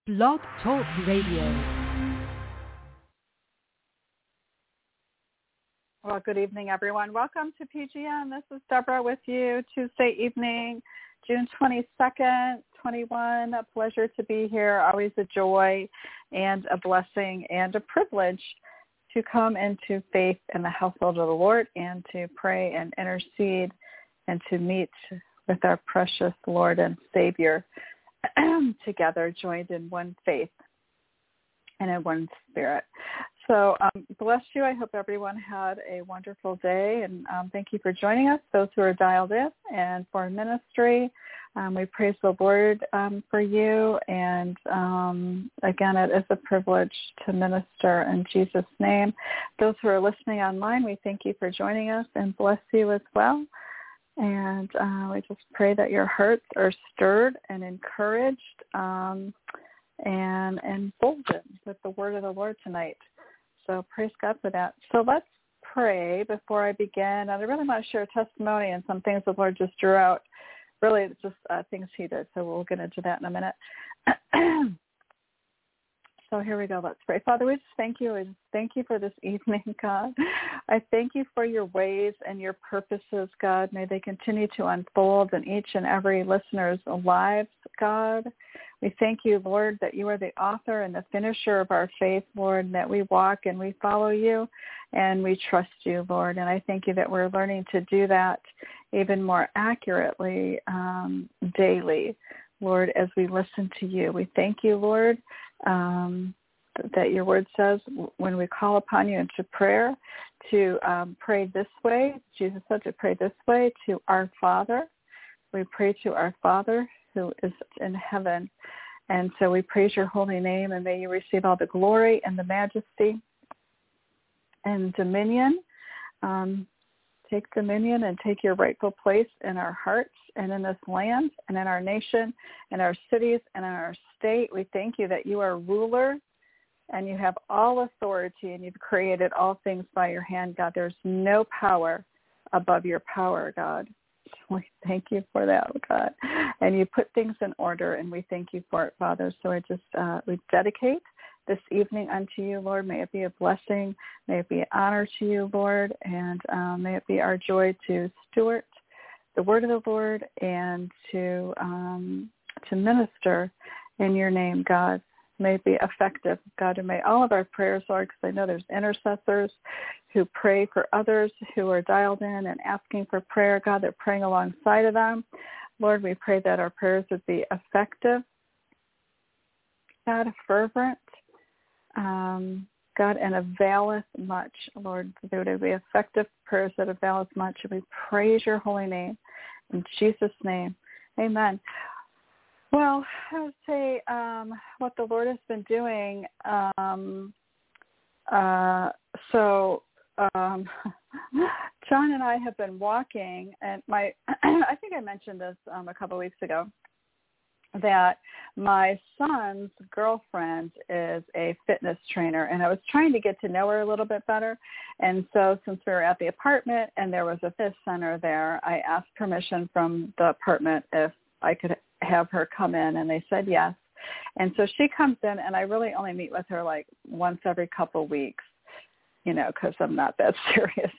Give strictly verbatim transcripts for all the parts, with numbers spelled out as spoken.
Blog Talk Radio. Well, good evening, everyone. Welcome to P G M. This is Deborah with you Tuesday evening, June twenty-second, twenty-one. A pleasure to be here. Always a joy and a blessing and a privilege to come into faith in the household of the Lord and to pray and intercede and to meet with our precious Lord and Savior together, joined in one faith and in one spirit. So um, bless you. I hope everyone had a wonderful day, and um, thank you for joining us, those who are dialed in, and for ministry. Um, we praise the Lord um, for you, and um, again, it is a privilege to minister in Jesus' name. Those who are listening online, we thank you for joining us and bless you as well. And uh, we just pray that your hearts are stirred and encouraged um, and emboldened with the word of the Lord tonight. So praise God for that. So let's pray before I begin. And I really want to share a testimony and some things the Lord just drew out. Really, it's just uh, things he did. So we'll get into that in a minute. So here we go. Let's pray. Father, we just thank you. We just thank you for this evening, God. I thank you for your ways and your purposes, God. May they continue to unfold in each and every listener's lives, God. We thank you, Lord, that you are the author and the finisher of our faith, Lord, and that we walk and we follow you and we trust you, Lord. And I thank you that we're learning to do that even more accurately um, daily, Lord, as we listen to you. We thank you, Lord, um, that your word says when we call upon you into prayer to um, pray this way. Jesus said to pray this way to our Father. We pray to our Father who is in heaven. And so we praise your holy name, and may you receive all the glory and the majesty and dominion. Um, take dominion and take your rightful place in our hearts and in this land and in our nation and our cities and in our state. We thank you that you are ruler and you have all authority and you've created all things by your hand, God. There's no power above your power, God. We thank you for that, God. And you put things in order, and we thank you for it, Father. So I just, uh, we dedicate this evening unto you, Lord. May it be a blessing. May it be an honor to you, Lord. And um, may it be our joy to steward the word of the Lord and to um, to minister in your name, God. May it be effective, God, and may all of our prayers, Lord, because I know there's intercessors who pray for others who are dialed in and asking for prayer, God, they're praying alongside of them. Lord, we pray that our prayers would be effective, God, fervent, um, God, and availeth much, Lord. There would be effective prayers that availeth much. We praise your holy name in Jesus' name. Amen. Well, I would say um, what the Lord has been doing. Um, uh, so um, John and I have been walking, and my I think I mentioned this um, a couple of weeks ago, that my son's girlfriend is a fitness trainer, and I was trying to get to know her a little bit better. And so since we were at the apartment and there was a fitness center there, I asked permission from the apartment if I could have her come in, and they said yes. And so she comes in, and I really only meet with her like once every couple of weeks, you know, because I'm not that serious.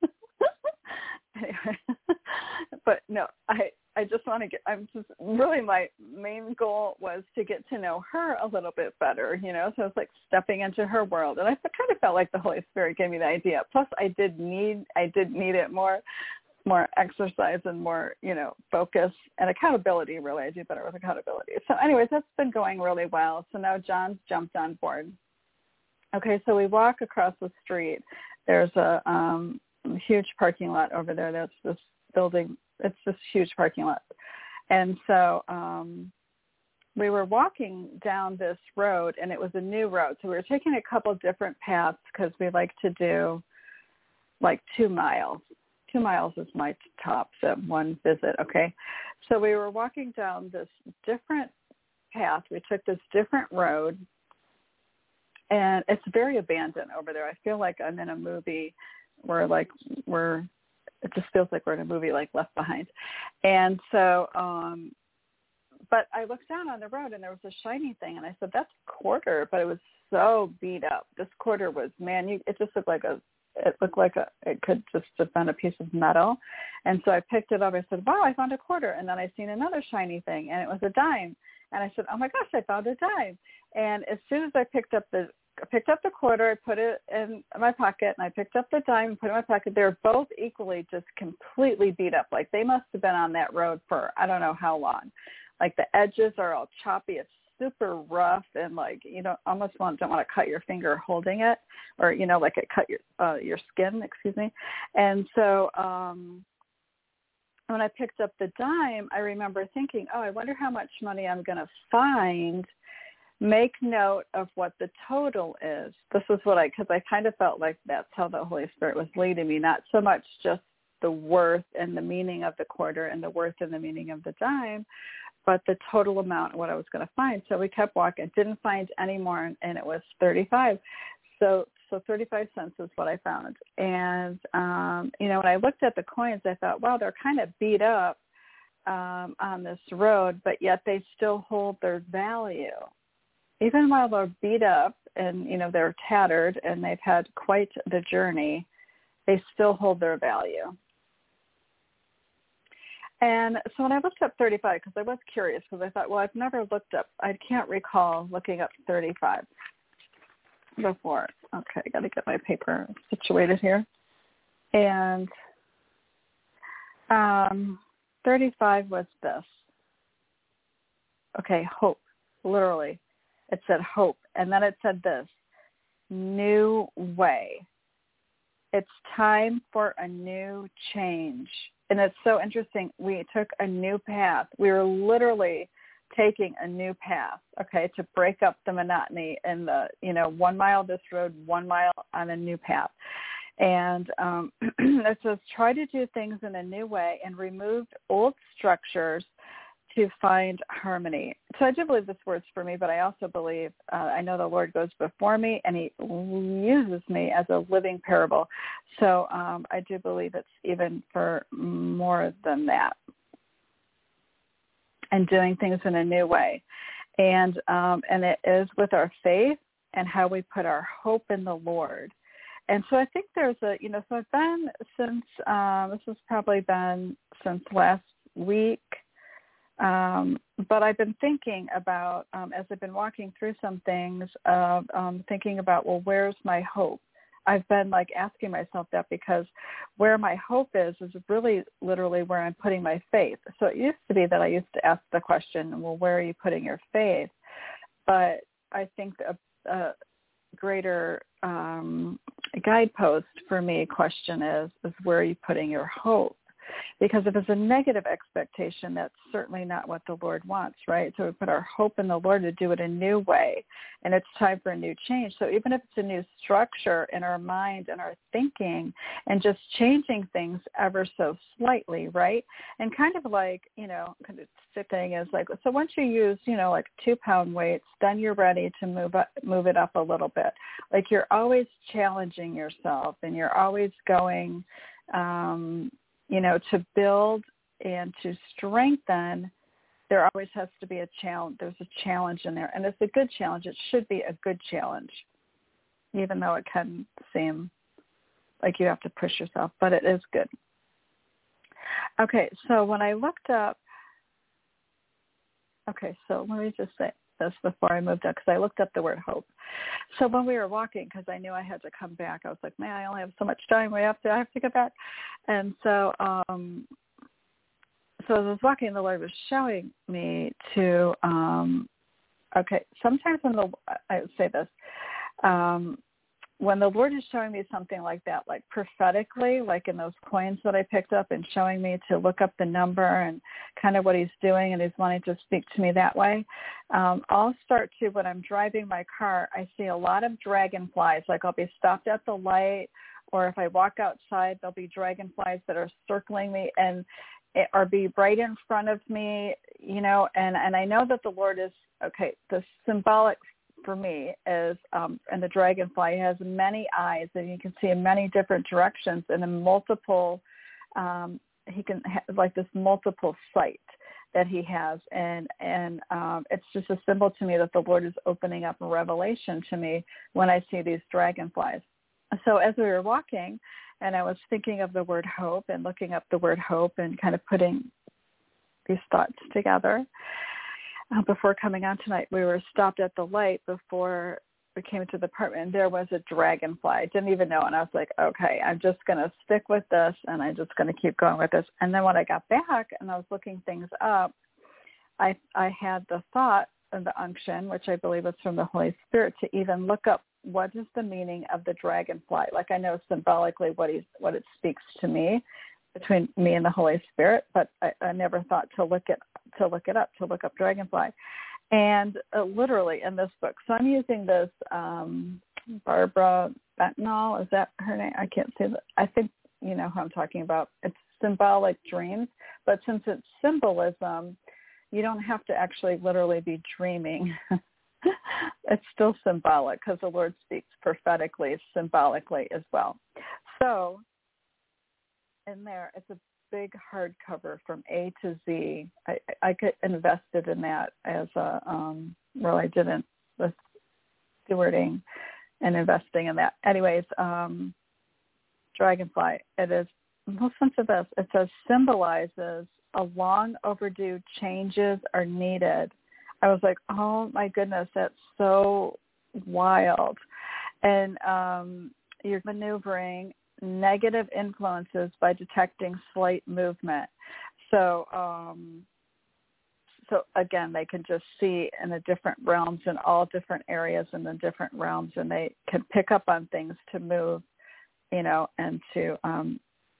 Anyway, but no, I, I just want to get, I'm just really, my main goal was to get to know her a little bit better, you know, so it's like stepping into her world. And I kind of felt like the Holy Spirit gave me the idea. Plus I did need, I did need it more, more exercise and more, you know, focus and accountability, really. I do better with accountability. So anyways, that's been going really well. So now John's jumped on board. Okay. So we walk across the street. There's a, um, huge parking lot over there. That's this building. It's this huge parking lot. And so um, we were walking down this road, and it was a new road. So we were taking a couple different paths because we like to do like two miles. Two miles is my top, so one visit, okay? So we were walking down this different path. We took this different road, and it's very abandoned over there. I feel like I'm in a movie where, like, we're, it just feels like we're in a movie like Left Behind. And so, um, but I looked down on the road and there was a shiny thing, and I said, that's a quarter, but it was so beat up. This quarter was, man, you, it just looked like a, it looked like a, it could just have been a piece of metal. And so I picked it up. I said, wow, I found a quarter. And then I seen another shiny thing, and it was a dime. And I said, oh my gosh, I found a dime. And as soon as I picked up the, I picked up the quarter, I put it in my pocket, and I picked up the dime and put it in my pocket. They were both equally just completely beat up. Like they must have been on that road for I don't know how long. Like the edges are all choppy. It's super rough, and like you know, almost want, don't want to cut your finger holding it, or you know, like it cut your uh, your skin. Excuse me. And so um, when I picked up the dime, I remember thinking, oh, I wonder how much money I'm going to find. Make note of what the total is. This is what I, because I kind of felt like that's how the Holy Spirit was leading me, not so much just the worth and the meaning of the quarter and the worth and the meaning of the dime, but the total amount, what I was going to find. So we kept walking, didn't find any more, and it was thirty-five. So so thirty-five cents is what I found. And, um, you know, when I looked at the coins, I thought, wow, they're kind of beat up um, on this road, but yet they still hold their value. Even while they're beat up and, you know, they're tattered and they've had quite the journey, they still hold their value. And so when I looked up thirty-five, because I was curious, because I thought, well, I've never looked up, I can't recall looking up thirty-five before. Okay, I got to get my paper situated here. And um, thirty-five was this. Okay, hope, literally. It said hope, and then it said this, new way. It's time for a new change. And it's so interesting. We took a new path. We were literally taking a new path, okay, to break up the monotony and the, you know, one mile this road, one mile on a new path. And um, it says try to do things in a new way and remove old structures to find harmony. So I do believe this word's for me, but I also believe, uh, I know the Lord goes before me and he uses me as a living parable. So um, I do believe it's even for more than that. And doing things in a new way. And um, and it is with our faith and how we put our hope in the Lord. And so I think there's a, you know, so I've been since, um, this has probably been since last week, Um, but I've been thinking about, um, as I've been walking through some things, uh, um, thinking about, well, where's my hope? I've been like asking myself that because where my hope is, is really literally where I'm putting my faith. So it used to be that I used to ask the question, well, where are you putting your faith? But I think a, a greater um, guidepost for me question is, is where are you putting your hope? Because if it's a negative expectation, that's certainly not what the Lord wants, right? So we put our hope in the Lord to do it a new way, and it's time for a new change. So even if it's a new structure in our mind and our thinking and just changing things ever so slightly, right? And kind of like, you know, the thing is like, so once you use, you know, like two-pound weights, then you're ready to move up, move it up a little bit. Like you're always challenging yourself, and you're always going, um, you know, to build and to strengthen, there always has to be a challenge. There's a challenge in there. And it's a good challenge. It should be a good challenge, even though it can seem like you have to push yourself, but it is good. Okay, so when I looked up, okay, so let me just say this before I moved up, because I looked up the word hope. So when we were walking, because I knew I had to come back, I was like, man, I only have so much time. We have to, I have to get back. And so, um, so as I was walking, the Lord was showing me to, um, okay, sometimes when the, I would say this, um, when the Lord is showing me something like that, like prophetically, like in those coins that I picked up, and showing me to look up the number and kind of what he's doing, and he's wanting to speak to me that way, um, I'll start to, when I'm driving my car, I see a lot of dragonflies. Like I'll be stopped at the light, or if I walk outside, there'll be dragonflies that are circling me and or be right in front of me, you know, and, and I know that the Lord is, okay, the symbolic for me is, um, and the dragonfly has many eyes, and you can see in many different directions, and in multiple, um, he can have like this multiple sight. that he has. And, and um, it's just a symbol to me that the Lord is opening up a revelation to me when I see these dragonflies. So as we were walking, and I was thinking of the word hope and looking up the word hope and kind of putting these thoughts together, uh, before coming on tonight, we were stopped at the light before we came to the apartment, and there was a dragonfly. I didn't even know, and I was like, okay, I'm just going to stick with this, and I'm just going to keep going with this. And then when I got back and I was looking things up, I I had the thought of the unction, which I believe was from the Holy Spirit, to even look up what is the meaning of the dragonfly. Like, I know symbolically what he's what it speaks to me, between me and the Holy Spirit, but I, I never thought to look it to look it up, to look up dragonfly. And uh, literally in this book, so I'm using this um, Barbara Bentonall, is that her name? I can't say that. I think you know who I'm talking about. It's Symbolic Dreams, but since it's symbolism, you don't have to actually literally be dreaming. It's still symbolic because the Lord speaks prophetically, symbolically as well. So in there, it's a big hardcover from A to Z. I, I could invested in that as a, um, well, I didn't, with stewarding and investing in that. Anyways, um, Dragonfly, it is, listen to this, it says symbolizes a long overdue changes are needed. I was like, oh my goodness, that's so wild. And um, you're maneuvering negative influences by detecting slight movement. So, um, so again, they can just see in the different realms, in all different areas in the different realms, and they can pick up on things to move, you know, and to um,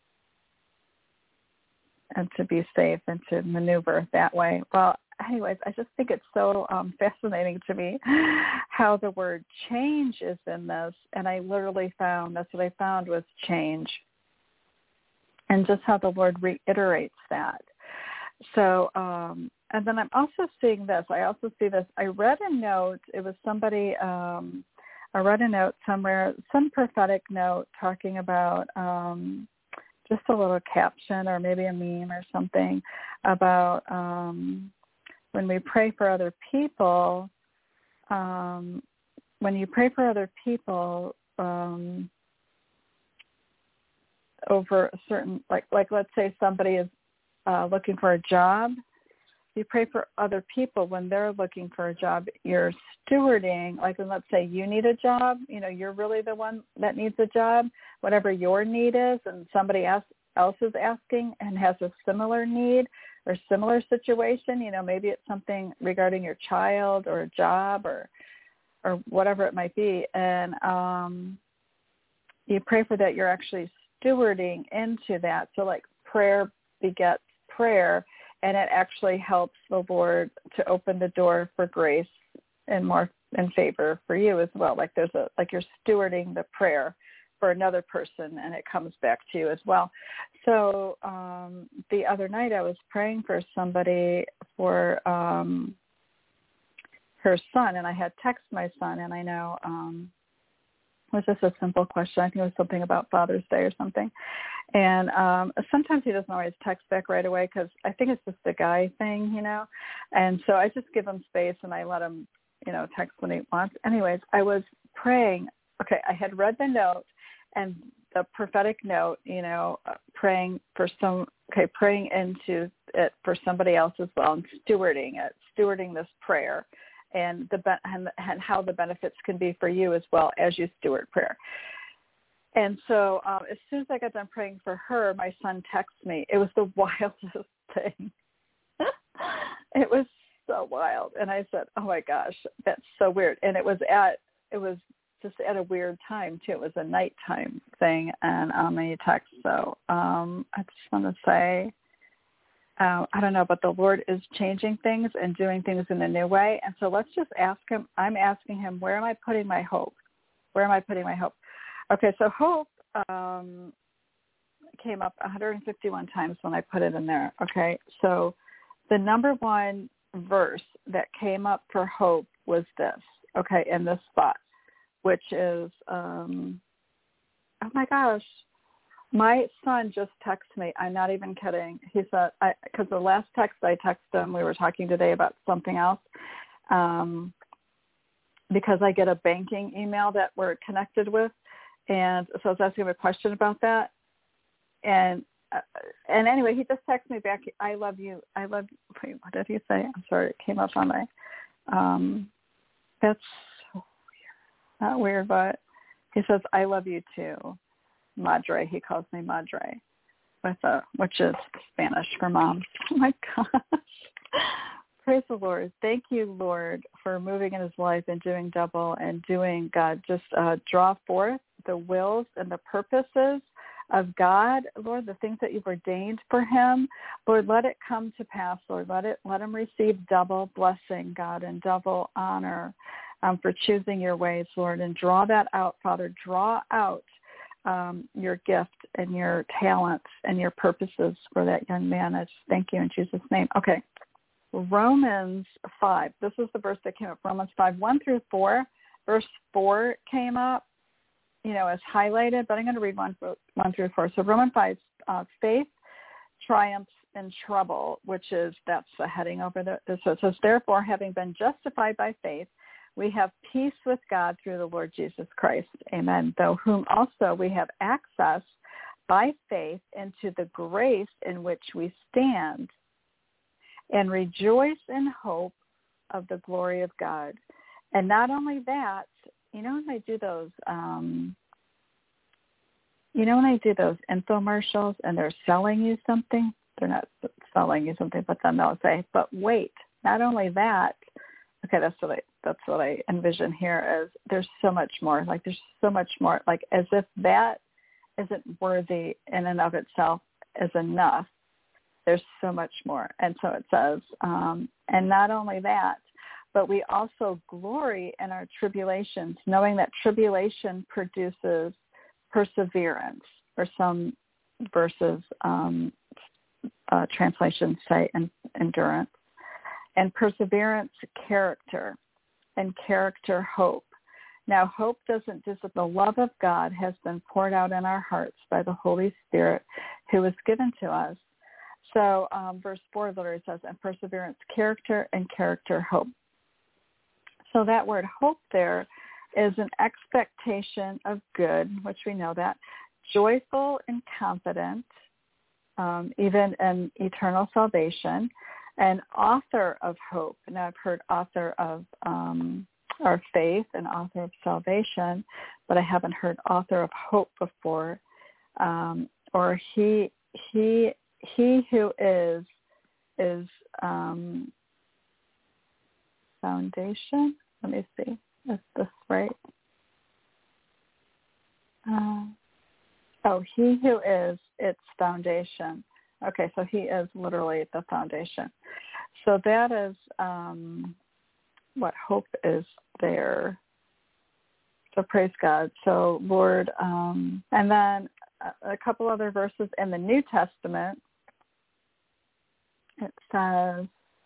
and to be safe and to maneuver that way. Well, anyways, I just think it's so um, fascinating to me how the word change is in this. And I literally found, that's what I found was change. And just how the Lord reiterates that. So, um, and then I'm also seeing this. I also see this. I read a note. It was somebody, um, I read a note somewhere, some prophetic note talking about um, just a little caption or maybe a meme or something about um, when we pray for other people, um, when you pray for other people um, over a certain, like, like let's say somebody is uh, looking for a job, you pray for other people when they're looking for a job. You're stewarding, like let's say you need a job, you know, you're really the one that needs a job, whatever your need is, and somebody else, else is asking and has a similar need or similar situation, you know, maybe it's something regarding your child or a job or or whatever it might be. And um, you pray for that. You're actually stewarding into that. So like prayer begets prayer, and it actually helps the Lord to open the door for grace and more in favor for you as well. Like there's a, like you're stewarding the prayer for another person, and it comes back to you as well. So um, the other night I was praying for somebody for um, her son, and I had texted my son, and I know um, it was just a simple question. I think it was something about Father's Day or something. And um, sometimes he doesn't always text back right away because I think it's just a guy thing, you know. And so I just give him space, and I let him, you know, text when he wants. Anyways, I was praying. Okay, I had read the note and the prophetic note, you know, uh, praying for some, okay, praying into it for somebody else as well, and stewarding it, stewarding this prayer, and the and, and how the benefits can be for you as well as you steward prayer. And so um, as soon as I got done praying for her, my son texted me. It was the wildest thing. It was so wild. And I said, oh, my gosh, that's so weird. And it was at, it was just at a weird time, too. It was a nighttime thing, and um, a text. So um, I just want to say, uh, I don't know, but the Lord is changing things and doing things in a new way. And so let's just ask him. I'm asking him, where am I putting my hope? Where am I putting my hope? Okay, so hope um, came up one hundred fifty-one times when I put it in there. Okay, so the number one verse that came up for hope was this, okay, in this spot, which is, um, oh my gosh, my son just texted me. I'm not even kidding. He said, because the last text I texted him, we were talking today about something else, um, because I get a banking email that we're connected with. And so I was asking him a question about that. And uh, and anyway, he just texted me back, I love you. I love you. Wait, what did he say? I'm sorry. It came up on my, um, that's so weird. Not weird, but he says, I love you too. Madre. He calls me Madre, with a, which is Spanish for mom. Oh, my gosh. Praise the Lord. Thank you, Lord, for moving in his life and doing double and doing, God, just uh, draw forth the wills and the purposes of God, Lord, the things that you've ordained for him. Lord, let it come to pass, Lord. Let it, let him receive double blessing, God, and double honor um, for choosing your ways, Lord, and draw that out, Father. Draw out um, your gift and your talents and your purposes for that young man. I just thank you in Jesus' name. Okay. Romans five. This is the verse that came up. Romans five, one through four. Verse four came up, you know, as highlighted, but I'm going to read one, one through four. So Romans five, uh, faith triumphs in trouble, which is, that's the heading over there. So it says, therefore, having been justified by faith, we have peace with God through the Lord Jesus Christ. Amen. Though whom also we have access by faith into the grace in which we stand, and rejoice in hope of the glory of God. And not only that, you know when they do those, um, you know when they do those infomercials and they're selling you something? They're not selling you something, but then they'll say, but wait, not only that, okay, that's what I, that's what I envision here, is there's so much more. Like there's so much more, like as if that isn't worthy in and of itself is enough. There's so much more. And so it says, um, and not only that, but we also glory in our tribulations, knowing that tribulation produces perseverance, or some verses, um, uh, translations say en- endurance, and perseverance, character, and character, hope. Now, hope doesn't disappoint. The love of God has been poured out in our hearts by the Holy Spirit who was given to us. So um, verse four literally says, and perseverance, character, and character, hope. So that word hope there is an expectation of good, which we know that, joyful and confident, um, even in eternal salvation, and author of hope. Now I've heard author of um, our faith and author of salvation, but I haven't heard author of hope before. Um, or he he. He who is, is um, foundation. Let me see. Is this right? Uh, oh, he who is its foundation. Okay, so he is literally the foundation. So that is um, what hope is there. So praise God. So Lord, um, and then a couple other verses in the New Testament. It says,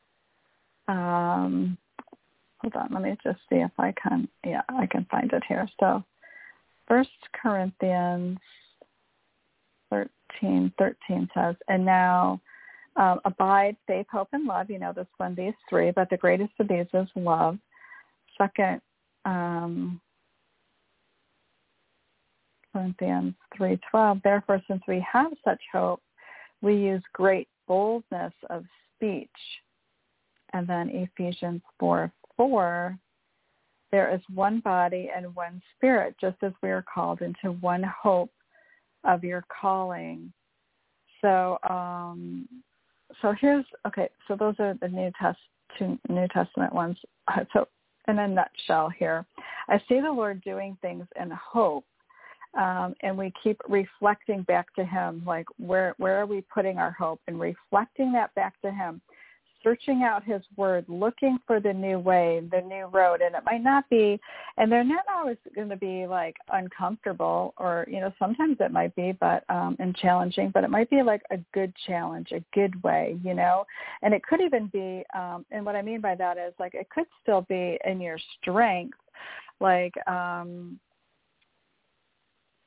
um, hold on, let me just see if I can, yeah, I can find it here. So First Corinthians thirteen, thirteen says, and now um, abide faith, hope, and love. You know this one, these three, but the greatest of these is love. Second um, Corinthians three twelve, therefore, since we have such hope, we use great boldness of speech. And then Ephesians four four, there is one body and one spirit, just as we are called into one hope of your calling. So, um, so here's, okay, so those are the New Test, two New Testament ones. So in a nutshell here, I see the Lord doing things in hope. Um, and we keep reflecting back to him, like where where are we putting our hope, and reflecting that back to him, searching out his word, looking for the new way, the new road. And it might not be, and they're not always going to be like uncomfortable, or, you know, sometimes it might be, but, um, and challenging, but it might be like a good challenge, a good way, you know, and it could even be, um, and what I mean by that is like, it could still be in your strength, like, um,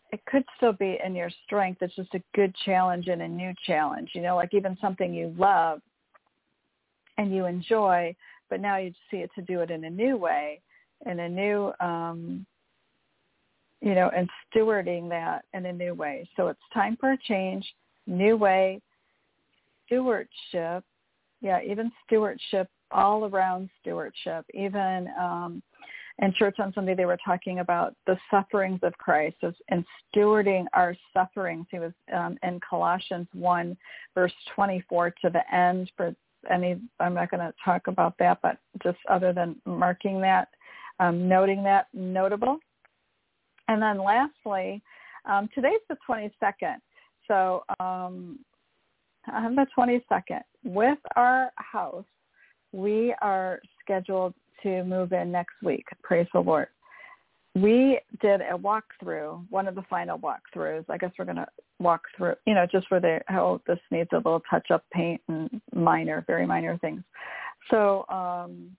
it could still be in your strength. It's just a good challenge and a new challenge, you know, like even something you love and you enjoy, but now you see it to do it in a new way, in a new, um, you know, and stewarding that in a new way. So it's time for a change, new way, stewardship. Yeah, even stewardship, all around stewardship. Even um, in Church on Sunday, they were talking about the sufferings of Christ and stewarding our sufferings. He was um, in Colossians one, verse twenty-four to the end. For any, I'm not going to talk about that, but just other than marking that, um, noting that, notable. And then lastly, um, today's the twenty-second. So um, on the twenty-second, with our house, we are scheduled to move in next week. Praise the Lord. We did a walkthrough, one of the final walkthroughs. I guess we're going to walk through, you know, just where they, how this needs a little touch-up paint and minor, very minor things. So um,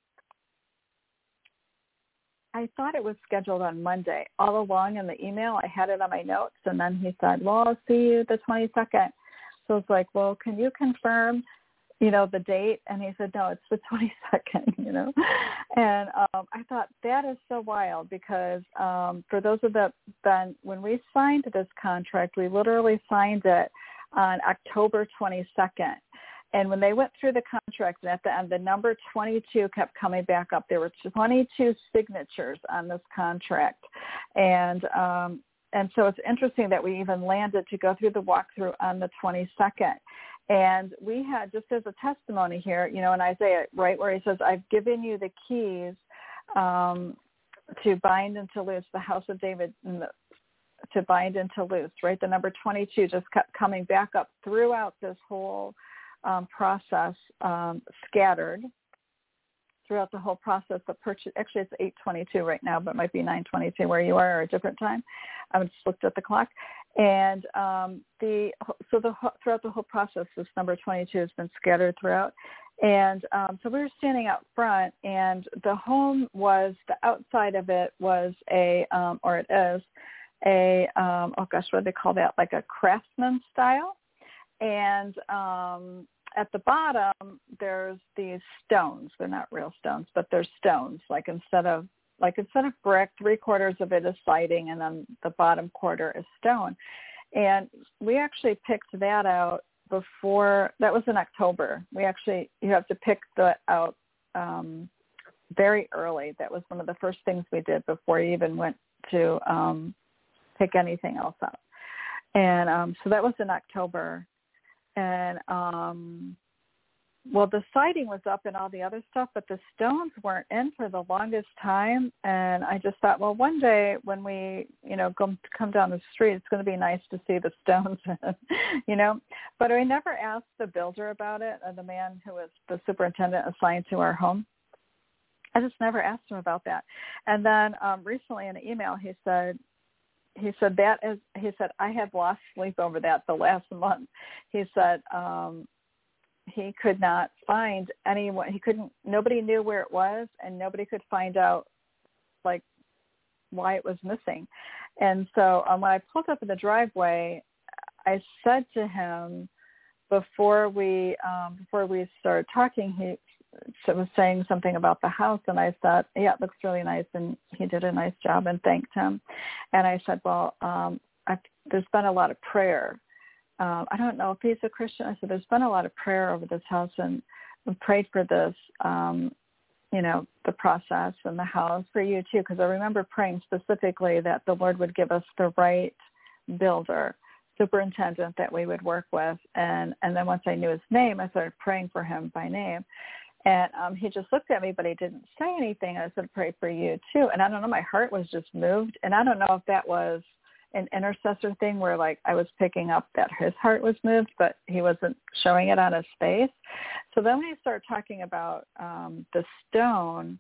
I thought it was scheduled on Monday. All along in the email, I had it on my notes, and then he said, well, I'll see you the twenty-second. So it's like, well, can you confirm, you know, the date? And he said, no, it's the twenty-second, you know. And um, I thought that is so wild because um, for those of the, then when we signed this contract, we literally signed it on October twenty-second. And when they went through the contract, and at the end, the number twenty-two kept coming back up. There were twenty-two signatures on this contract. And um, and so it's interesting that we even landed to go through the walkthrough on the twenty-second. And we had, just as a testimony here, you know, in Isaiah, right, where he says, I've given you the keys um, to bind and to loose, the house of David, and the, to bind and to loose, right? The number twenty-two just kept coming back up throughout this whole um, process, um, scattered throughout the whole process of purchase. Actually, it's eight twenty-two right now, but it might be nine twenty-two where you are or a different time. I just looked at the clock. And um, the so the throughout the whole process, this number twenty-two has been scattered throughout. And um, so we were standing out front, and the home was, the outside of it was a, um, or it is, a, um, oh gosh, what do they call that? Like a craftsman style. And um, at the bottom, there's these stones. They're not real stones, but they're stones. Like instead of Like instead of brick, three quarters of it is siding, and then the bottom quarter is stone. And we actually picked that out before, that was in October. We actually, you have to pick that out um, very early. That was one of the first things we did before you even went to um, pick anything else out. And um, so that was in October. And um Well, the siding was up and all the other stuff, but the stones weren't in for the longest time. And I just thought, well, one day when we, you know, go, come down the street, it's going to be nice to see the stones, you know. But I never asked the builder about it, or the man who was the superintendent assigned to our home. I just never asked him about that. And then um, recently in an email, he said, he said that is, he said, I have lost sleep over that the last month. He said, um, he could not find anyone. He couldn't, nobody knew where it was, and nobody could find out like why it was missing. And so um, when I pulled up in the driveway, I said to him before we, um, before we started talking, he was saying something about the house, and I said, yeah, it looks really nice. And he did a nice job and thanked him. And I said, well, um, I've, there's been a lot of prayer. Um, I don't know if he's a Christian. I said, there's been a lot of prayer over this house, and we prayed for this, um, you know, the process and the house for you too, because I remember praying specifically that the Lord would give us the right builder, superintendent that we would work with. And, and then once I knew his name, I started praying for him by name. And um, he just looked at me, but he didn't say anything. I said, pray for you too. And I don't know, my heart was just moved. And I don't know if that was an intercessor thing where like I was picking up that his heart was moved, but he wasn't showing it on his face. So then when he started talking about um, the stone,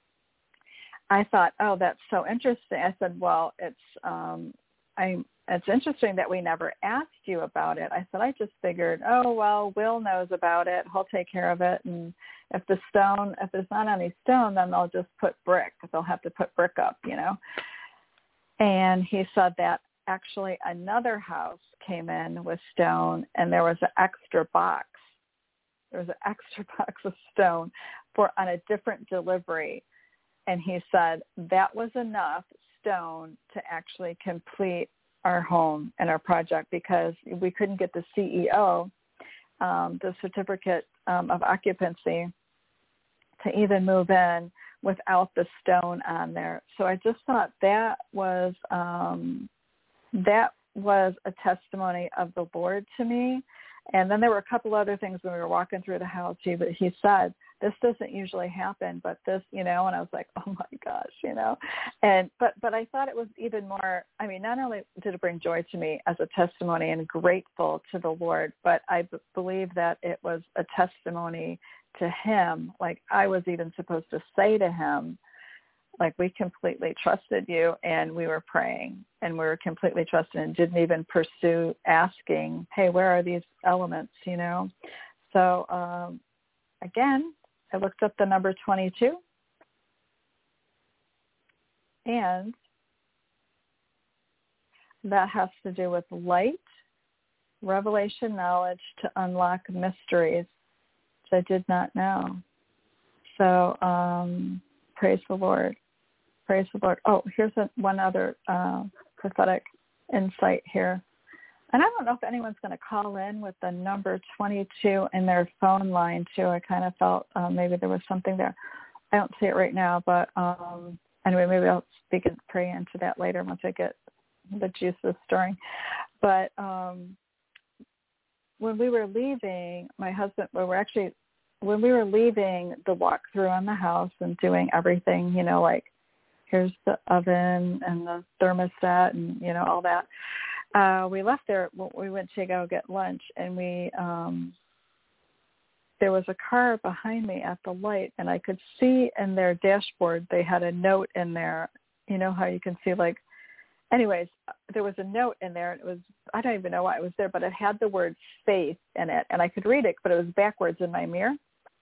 I thought, oh, that's so interesting. I said, well, it's, um, I, it's interesting that we never asked you about it. I said, I just figured, oh, well, Will knows about it. He'll take care of it. And if the stone, if there's not any stone, then they'll just put brick. They'll have to put brick up, you know. And he said that actually another house came in with stone, and there was an extra box. There was an extra box of stone for on a different delivery. And he said that was enough stone to actually complete our home and our project, because we couldn't get the C E O, um, the certificate um, of occupancy, to even move in without the stone on there. So I just thought that was um, that was a testimony of the Lord to me. And then there were a couple other things when we were walking through the house. He, he said, this doesn't usually happen, but this, you know, and I was like, oh my gosh, you know, and, but, but I thought it was even more, I mean, not only did it bring joy to me as a testimony and grateful to the Lord, but I b- believe that it was a testimony to him. Like I was even supposed to say to him, like, we completely trusted you, and we were praying, and we were completely trusted, and didn't even pursue asking, hey, where are these elements, you know? So, um, again, I looked up the number twenty-two, and that has to do with light, revelation, knowledge to unlock mysteries, which I did not know. So, um, praise the Lord. Praise the Lord. Oh, here's a, one other uh, prophetic insight here. And I don't know if anyone's going to call in with the number twenty-two in their phone line, too. I kind of felt uh, maybe there was something there. I don't see it right now, but um, anyway, maybe I'll speak and pray into that later once I get the juices stirring. But um, when we were leaving, my husband, we were actually, when we were leaving the walkthrough on the house and doing everything, you know, like, here's the oven and the thermostat and, you know, all that. Uh, we left there. We went to go get lunch, and we um, there was a car behind me at the light, and I could see in their dashboard they had a note in there. You know how you can see, like, anyways, there was a note in there, and it was, I don't even know why it was there, but it had the word faith in it, and I could read it, but it was backwards in my mirror.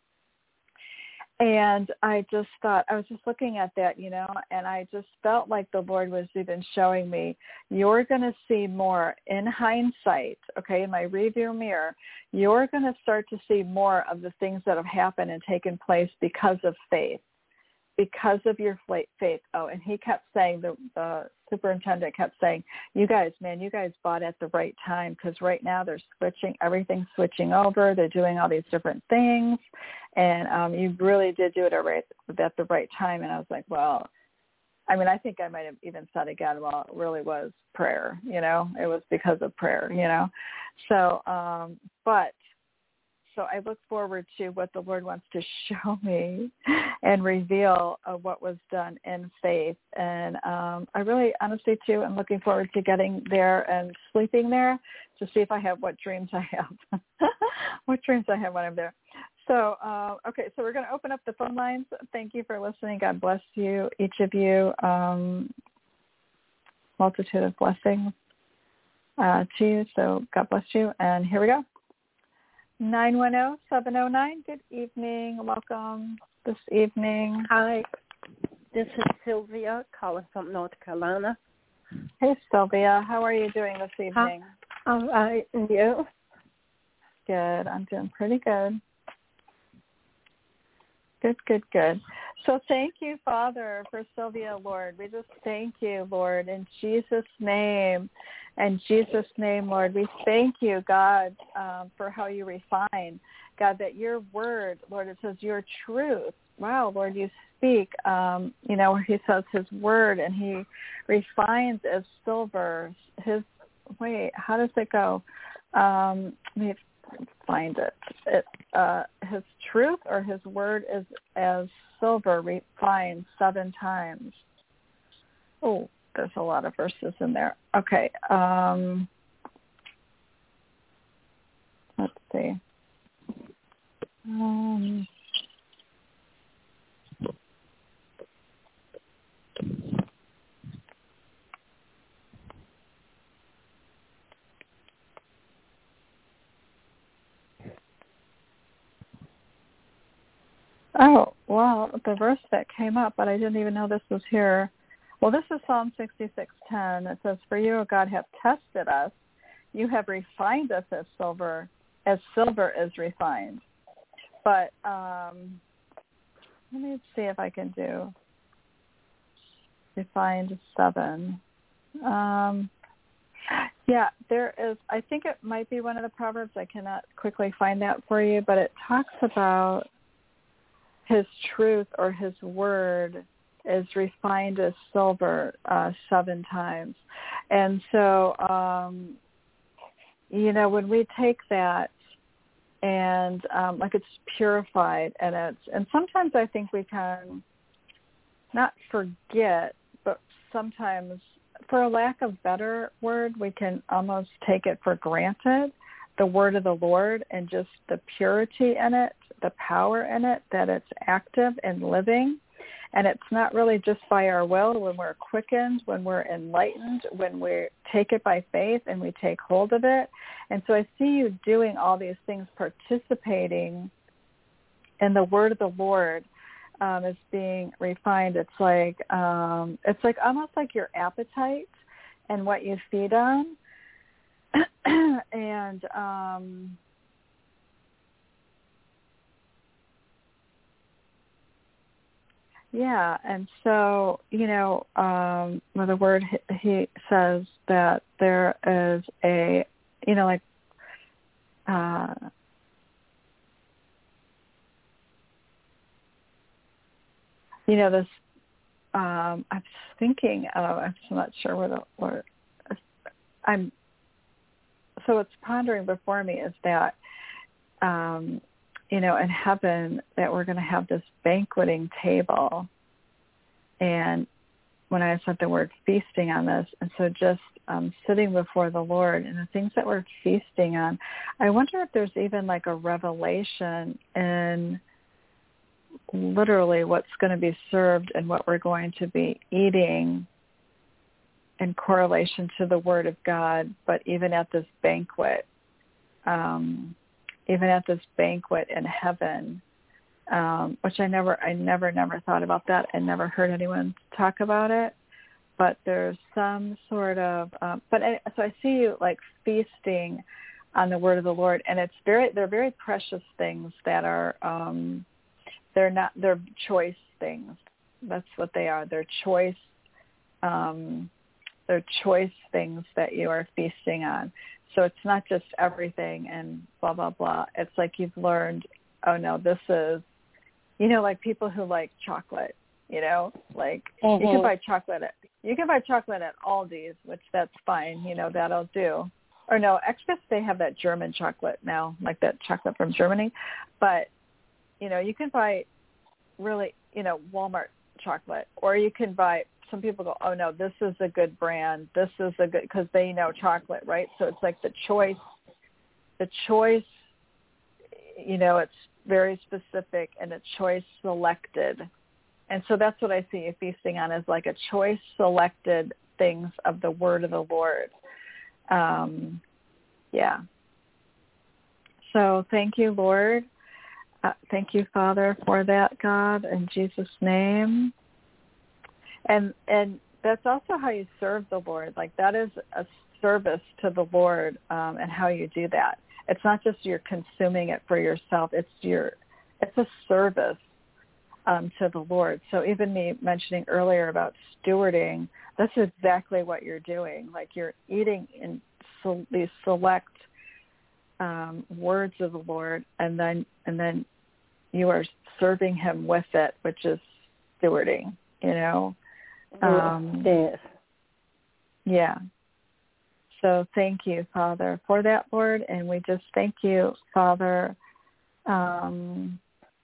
And I just thought, I was just looking at that, you know, and I just felt like the Lord was even showing me, you're going to see more in hindsight, okay, in my rearview mirror, you're going to start to see more of the things that have happened and taken place because of faith, because of your faith. Oh, and he kept saying, the, the superintendent kept saying, you guys, man, you guys bought at the right time, because right now they're switching, everything's switching over. They're doing all these different things. And um, you really did do it at, right, at the right time. And I was like, well, I mean, I think I might have even said again, well, it really was prayer, you know, it was because of prayer, you know. So, um, but So I look forward to what the Lord wants to show me and reveal uh, what was done in faith. And um, I really, honestly, too, am looking forward to getting there and sleeping there to see if I have what dreams I have, what dreams I have when I'm there. So, uh, okay, so we're going to open up the phone lines. Thank you for listening. God bless you, each of you. Um, multitude of blessings uh, to you. So God bless you. And here we go. nine one zero, seven zero nine. Good evening. Welcome this evening. Hi, this is Sylvia calling from North Carolina. Hey, Sylvia. How are you doing this evening? Hi. All right. And you? Good. I'm doing pretty good. Good, good, good. So thank you, Father, for Sylvia, Lord. We just thank you, Lord, in Jesus' name. In Jesus' name, Lord, we thank you, God, um, for how you refine. God, that your word, Lord, it says your truth. Wow, Lord, you speak, um, you know, where he says his word, and he refines as silver. His, wait, how does it go? Um, let me find it. It uh, his truth or his word is as silver refined seven times. Oh, there's a lot of verses in there. Okay. Um, let's see. Um, Oh, well, the verse that came up, but I didn't even know this was here. Well, this is Psalm sixty-six ten. It says, "For you, O God, have tested us. You have refined us as silver, as silver is refined." But um, let me see if I can do refined seven. Um, yeah, there is, I think it might be one of the Proverbs. I cannot quickly find that for you, but it talks about his truth or his word is refined as silver uh, seven times. And so, um, you know, when we take that and um, like it's purified and it's, and sometimes I think we can not forget, but sometimes, for a lack of better word, we can almost take it for granted, the word of the Lord and just the purity in it, the power in it, that it's active and living. And it's not really just by our will, when we're quickened, when we're enlightened, when we take it by faith and we take hold of it. And so I see you doing all these things, participating in the word of the Lord um, is being refined. It's like um, it's like almost like your appetite and what you feed on. and um, yeah, and so, you know, um, with the word, he, he says that there is a, you know, like, uh, you know, this, um, I'm thinking of, I'm not sure where the word, I'm, so it's pondering before me is that, um, you know, in heaven that we're going to have this banqueting table. And when I said the word feasting on this, and so just um, sitting before the Lord and the things that we're feasting on, I wonder if there's even like a revelation in literally what's going to be served and what we're going to be eating in correlation to the Word of God, but even at this banquet, um, even at this banquet in heaven, um, which I never, I never, never thought about that and never heard anyone talk about it. But there's some sort of, um, but I, so I see you like feasting on the word of the Lord, and it's very, they're very precious things that are, um, they're not, they're choice things. That's what they are. They're choice, um, they're choice things that you are feasting on. So it's not just everything and blah, blah, blah. It's like you've learned, oh, no, this is, you know, like people who like chocolate, you know, like mm-hmm. you can buy chocolate at, you can buy chocolate at Aldi's, which that's fine, you know, that'll do. Or no, actually they have that German chocolate now, like that chocolate from Germany. But, you know, you can buy really, you know, Walmart chocolate, or you can buy, some people go, oh, no, this is a good brand. This is a good, because they know chocolate, right? So it's like the choice, the choice, you know, it's very specific and a choice selected. And so that's what I see you feasting on, is like a choice selected things of the word of the Lord. Um, yeah. So thank you, Lord. Uh, thank you, Father, for that, God, in Jesus' name. And and that's also how you serve the Lord. Like that is a service to the Lord, um, and how you do that. It's not just you're consuming it for yourself. It's your, it's a service um, to the Lord. So even me mentioning earlier about stewarding, that's exactly what you're doing. Like you're eating in so, these select um, words of the Lord, and then and then you are serving Him with it, which is stewarding. You know. Um, yes. Yeah. So thank you, Father, for that, Lord. And we just thank you, Father. Um,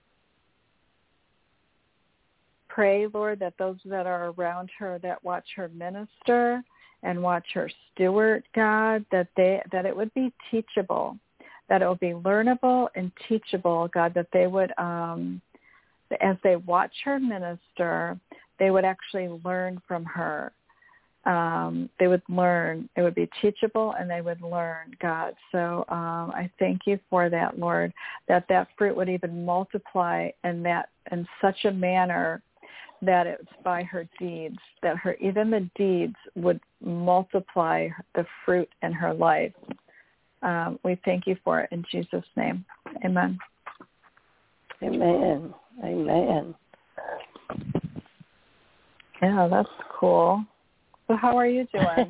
pray, Lord, that those that are around her, that watch her minister and watch her steward, God, that they that it would be teachable, that it would be learnable and teachable, God, that they would, um, as they watch her minister, they would actually learn from her. Um, they would learn. It would be teachable, and they would learn, God. So um, I thank you for that, Lord, that that fruit would even multiply in that in such a manner that it's by her deeds, that her even the deeds would multiply the fruit in her life. Um, we thank you for it in Jesus' name. Amen. Amen. Amen. Yeah, that's cool. So how are you doing?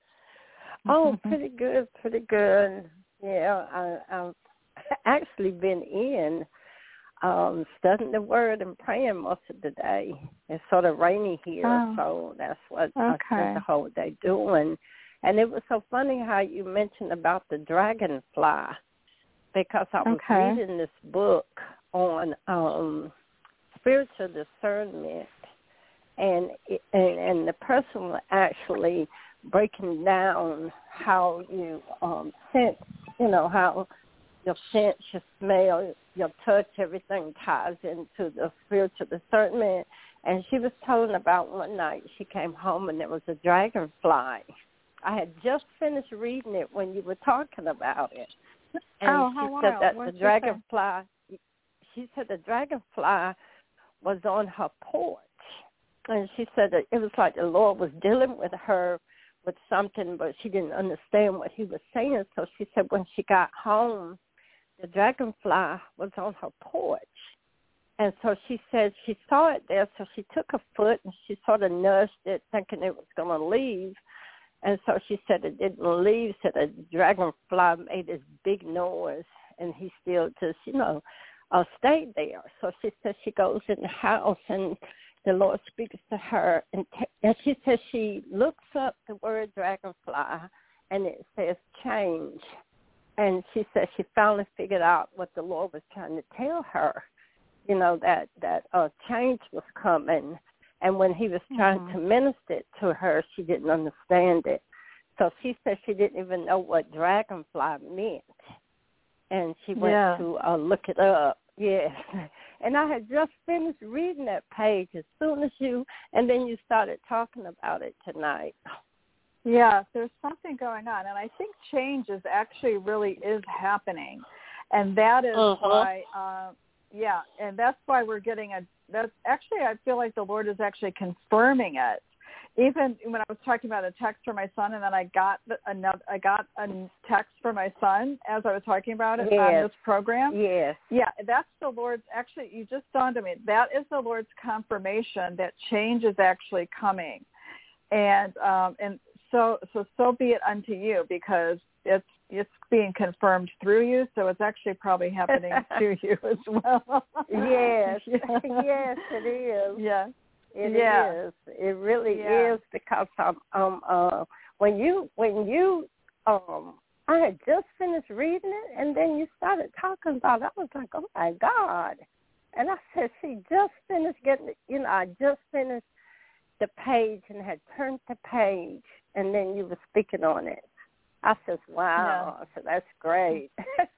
Oh, pretty good, pretty good. Yeah, I, I've actually been in um, studying the Word and praying most of the day. It's sort of rainy here, oh. so that's what okay. I spent the whole day doing. And it was so funny how you mentioned about the dragonfly, because I was okay. reading this book on um, spiritual discernment, and, it, and and the person was actually breaking down how you um, sense, you know, how your sense, your smell, your touch, everything ties into the spiritual discernment. And she was telling about one night she came home and there was a dragonfly. I had just finished reading it when you were talking about it. And oh, she how said wild. that What's the dragonfly, she said the dragonfly was on her porch. And she said that it was like the Lord was dealing with her with something, but she didn't understand what he was saying. So she said when she got home, the dragonfly was on her porch. And so she said she saw it there, so she took a foot and she sort of nudged it, thinking it was going to leave. And so she said it didn't leave, so the dragonfly made this big noise, and he still just, you know, uh, stayed there. So she said she goes in the house, and the Lord speaks to her, and, t- and she says she looks up the word dragonfly, and it says change. And she said she finally figured out what the Lord was trying to tell her, you know, that, that uh, change was coming. And when he was trying mm-hmm. to minister it to her, she didn't understand it. So she said she didn't even know what dragonfly meant. And she went yeah. to uh, look it up. Yes. And I had just finished reading that page as soon as you, and then you started talking about it tonight. Yeah, there's something going on. And I think change is actually really is happening. And that is uh-huh. why, uh, yeah, and that's why we're getting a, that's actually, I feel like the Lord is actually confirming it. Even when I was talking about a text for my son, and then I got another, I got a text for my son as I was talking about it yes. on this program. Yes. Yeah, that's the Lord's, actually, you just dawned on me. That is the Lord's confirmation that change is actually coming. And, um, and so, so, so be it unto you, because it's, it's being confirmed through you, so it's actually probably happening to you as well. Yes, yeah. yes, it is. Yeah, it yeah. is. It really yeah. is, because um, um, uh, when you, when you, um, I had just finished reading it, and then you started talking about it. I was like, oh my God! And I said, she just finished getting, you know, I just finished the page and had turned the page, and then you were speaking on it. I said, wow. Yeah. I said, that's great.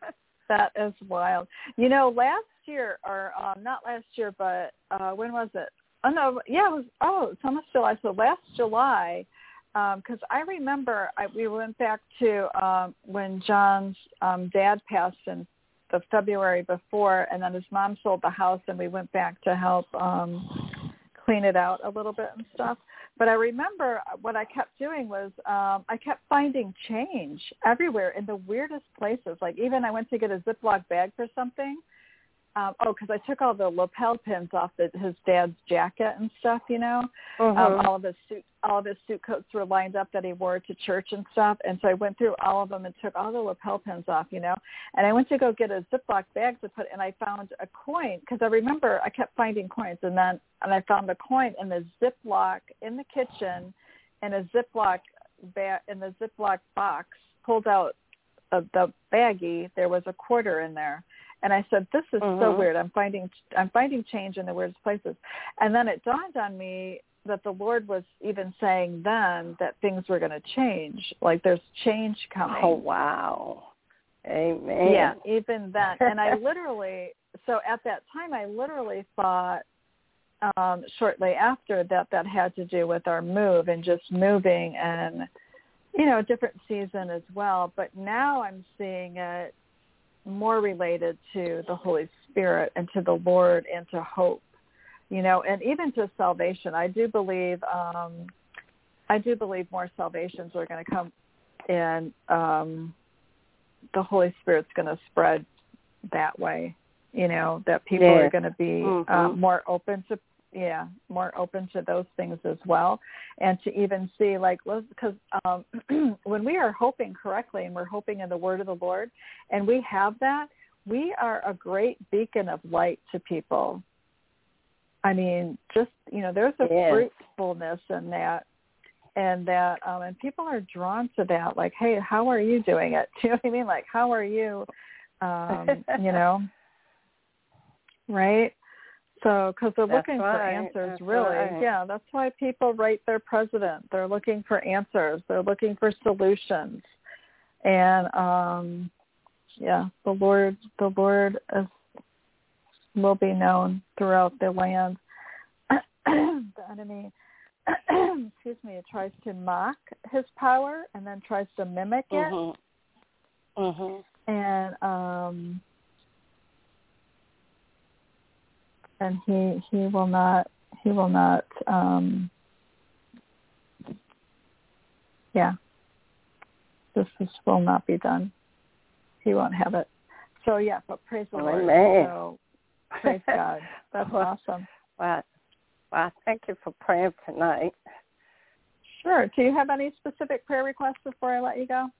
That is wild. You know, last year, or um, not last year, but uh, when was it? Oh, no, yeah, it was, oh, it's almost July. So last July, because um, I remember I, we went back to um, when John's um, dad passed in the February before, and then his mom sold the house, and we went back to help um, clean it out a little bit and stuff. But I remember what I kept doing was um, I kept finding change everywhere in the weirdest places. Like even I went to get a Ziploc bag for something. Um, oh, because I took all the lapel pins off the, his dad's jacket and stuff, you know. Mm-hmm. Um, all of his suit, all of his suit coats were lined up that he wore to church and stuff. And so I went through all of them and took all the lapel pins off, you know. And I went to go get a Ziploc bag to put, and I found a coin, because I remember I kept finding coins, and then and I found a coin in the Ziploc in the kitchen, in a Ziploc bag in the Ziploc box. Pulled out of the baggie, there was a quarter in there. And I said, this is mm-hmm. so weird. I'm finding I'm finding change in the weirdest places. And then it dawned on me that the Lord was even saying then that things were going to change. Like there's change coming. Oh, wow. Amen. Yeah, even then. And I literally, so at that time, I literally thought um, shortly after that that had to do with our move and just moving and, you know, a different season as well. But now I'm seeing it more related to the Holy Spirit and to the Lord and to hope. you know, and even just salvation. I do believe, um, I do believe more salvations are going to come, and um, the Holy Spirit's going to spread that way. You know, that people yeah. are going to be mm-hmm. um, more open to, yeah, more open to those things as well, and to even see, like, because um, when we are hoping correctly and we're hoping in the word of the Lord, and we have that, we are a great beacon of light to people. I mean, just, you know, there's a yes. fruitfulness in that, and that, um, and people are drawn to that. Like, hey, how are you doing it? Do you know what I mean? Like, how are you? Um, you know, right? So, because they're that's looking right. for answers, that's really. Right. Yeah, that's why people write their president. They're looking for answers. They're looking for solutions, and um, yeah, the Lord, the Lord is, will be known throughout the land. The enemy, excuse me, tries to mock his power and then tries to mimic it. Mm-hmm. Mm-hmm. And um, and he he will not he will not um, yeah. This this will not be done. He won't have it. So yeah, but praise the Lord. Amen. So praise God. That's awesome. Well, well, thank you for praying tonight. Sure. Do you have any specific prayer requests before I let you go?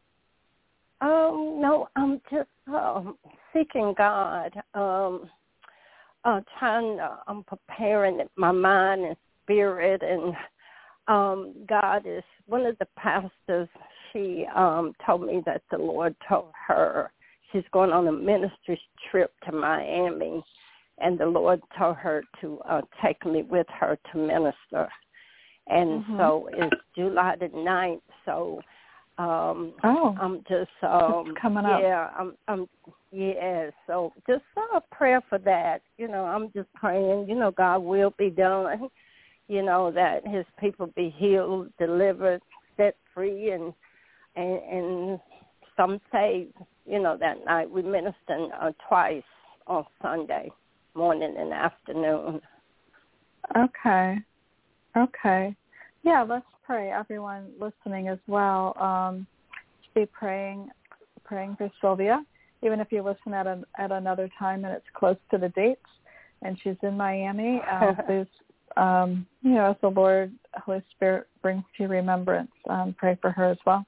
Um, no, I'm just um, seeking God. Um, uh, trying. To, I'm preparing my mind and spirit, and um, God is one of the pastors. She um, told me that the Lord told her she's going on a ministry trip to Miami, and the Lord told her to uh, take me with her to minister. And mm-hmm. so it's July the ninth, so um, oh, I'm just, um, it's coming up. yeah, I'm, I'm, yeah, so just a prayer for that. You know, I'm just praying, you know, God will be done, you know, that his people be healed, delivered, set free, and, and, and some saved. You know, that night we ministered uh, twice on Sunday morning and afternoon. Okay. Okay. Yeah, let's pray. Everyone listening as well, um, be praying, praying for Sylvia. Even if you listen at a, at another time and it's close to the dates, and she's in Miami, uh, please, um, you know, as the Lord, Holy Spirit brings to remembrance, um, pray for her as well.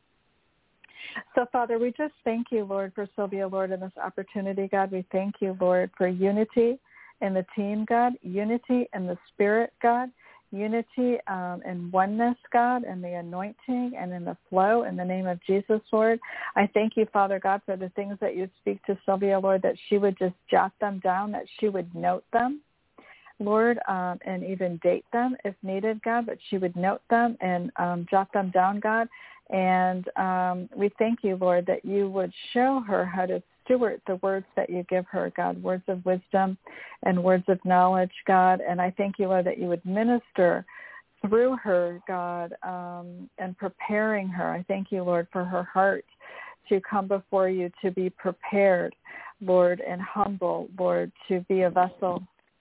So, Father, we just thank you, Lord, for Sylvia, Lord, in this opportunity, God. We thank you, Lord, for unity in the team, God, unity in the spirit, God, unity um, and oneness, God, and the anointing and in the flow in the name of Jesus, Lord. I thank you, Father God, for the things that you speak to Sylvia, Lord, that she would just jot them down, that she would note them, Lord, um, and even date them if needed, God, but she would note them and um, jot them down, God. And um, we thank you, Lord, that you would show her how to steward the words that you give her, God, words of wisdom and words of knowledge, God. And I thank you, Lord, that you would minister through her, God, um, and preparing her. I thank you, Lord, for her heart to come before you, to be prepared, Lord, and humble, Lord, to be a vessel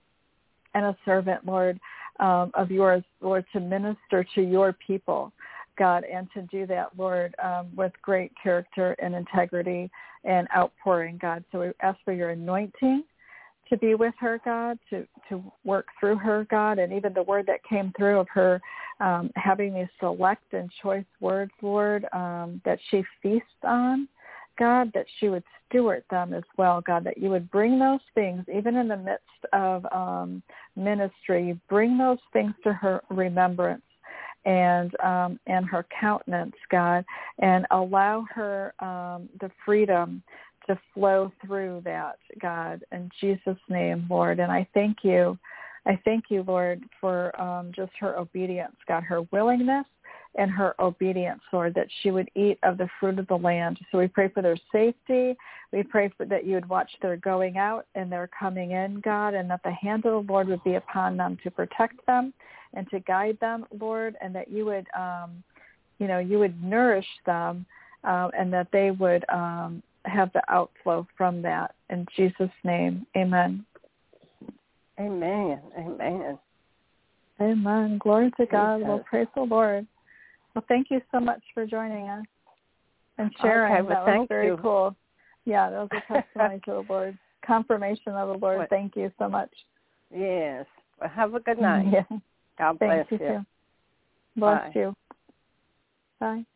and a servant, Lord, um, of yours, Lord, to minister to your people, God, and to do that, Lord, um, with great character and integrity and outpouring, God. So we ask for your anointing to be with her, God, to, to work through her, God, and even the word that came through of her um, having these select and choice words, Lord, um, that she feasts on, God, that she would steward them as well, God, that you would bring those things, even in the midst of um, ministry, bring those things to her remembrance and um, and her countenance, God, and allow her um, the freedom to flow through that, God, in Jesus' name, Lord. And I thank you. I thank you, Lord, for um, just her obedience, God, her willingness and her obedience, Lord, that she would eat of the fruit of the land. So we pray for their safety. We pray for that you would watch their going out and their coming in, God, and that the hand of the Lord would be upon them to protect them and to guide them, Lord, and that you would, um, you know, you would nourish them um, and that they would um, have the outflow from that. In Jesus' name, amen. Amen. Amen. Amen. Glory to God. Jesus. Well, praise the Lord. Well, thank you so much for joining us and sharing. Okay, well, that was thank very you. cool. Yeah, that was a testimony to the Lord. Confirmation of the Lord. What? Thank you so much. Yes. Well, have a good night. Yeah. God bless Thank you. you. Too. Bless Bye. you. Bye.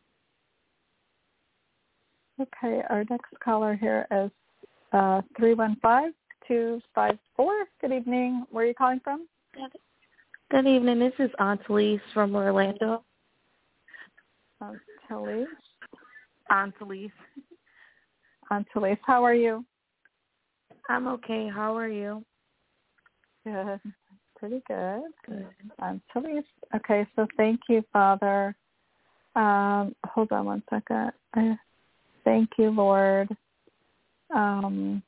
Okay, our next caller here is uh, three one five, two five four. Good evening. Where are you calling from? Good evening. This is Aunt Lise from Orlando. Aunt Elise. Aunt Lise. Aunt Elise, how are you? I'm okay. How are you? Good. Pretty good. Good. Aunt Elise. Okay, so thank you, Father. Um, hold on one second. I thank you, Lord. Um,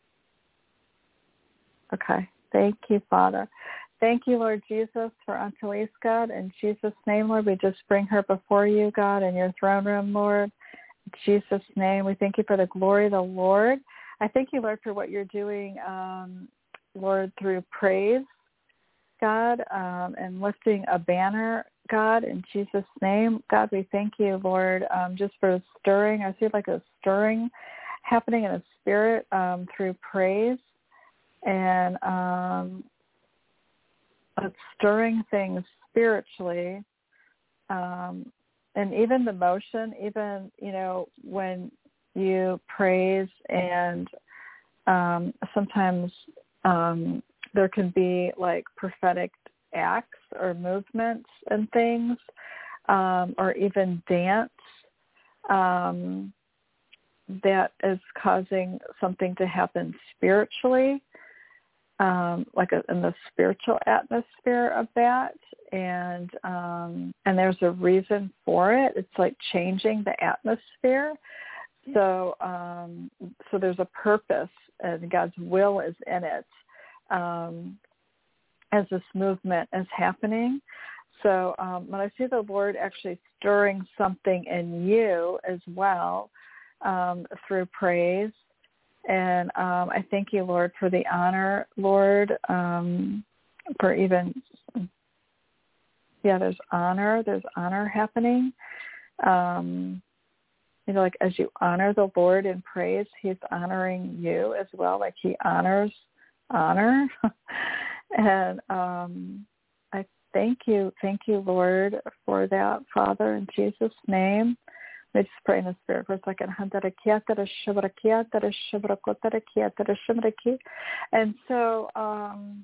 okay. Thank you, Father. Thank you, Lord Jesus, for Aunt Elise, God. In Jesus' name, Lord, we just bring her before you, God, in your throne room, Lord. In Jesus' name, we thank you for the glory of the Lord. I thank you, Lord, for what you're doing, um, Lord, through praise, God, um, and lifting a banner, God, in Jesus' name. God, we thank you, Lord, um, just for stirring. I see like a stirring happening in the spirit um, through praise and um, it's stirring things spiritually. Um, and even the motion, even, you know, when you praise and um, sometimes um, there can be like prophetic acts or movements and things, um, or even dance um, that is causing something to happen spiritually, um, like a, in the spiritual atmosphere of that. And um, and there's a reason for it. It's like changing the atmosphere. So um, so there's a purpose, and God's will is in it um, as this movement is happening. So um, when I see the Lord actually stirring something in you as well um, through praise, and um, I thank you, Lord, for the honor, Lord, um, for even, yeah, there's honor, there's honor happening. Um, you know, like as you honor the Lord in praise, he's honoring you as well, like he honors honor. and um, I thank you, thank you, Lord, for that, Father, in Jesus' name. Let's pray in the Spirit for a second. And so, um,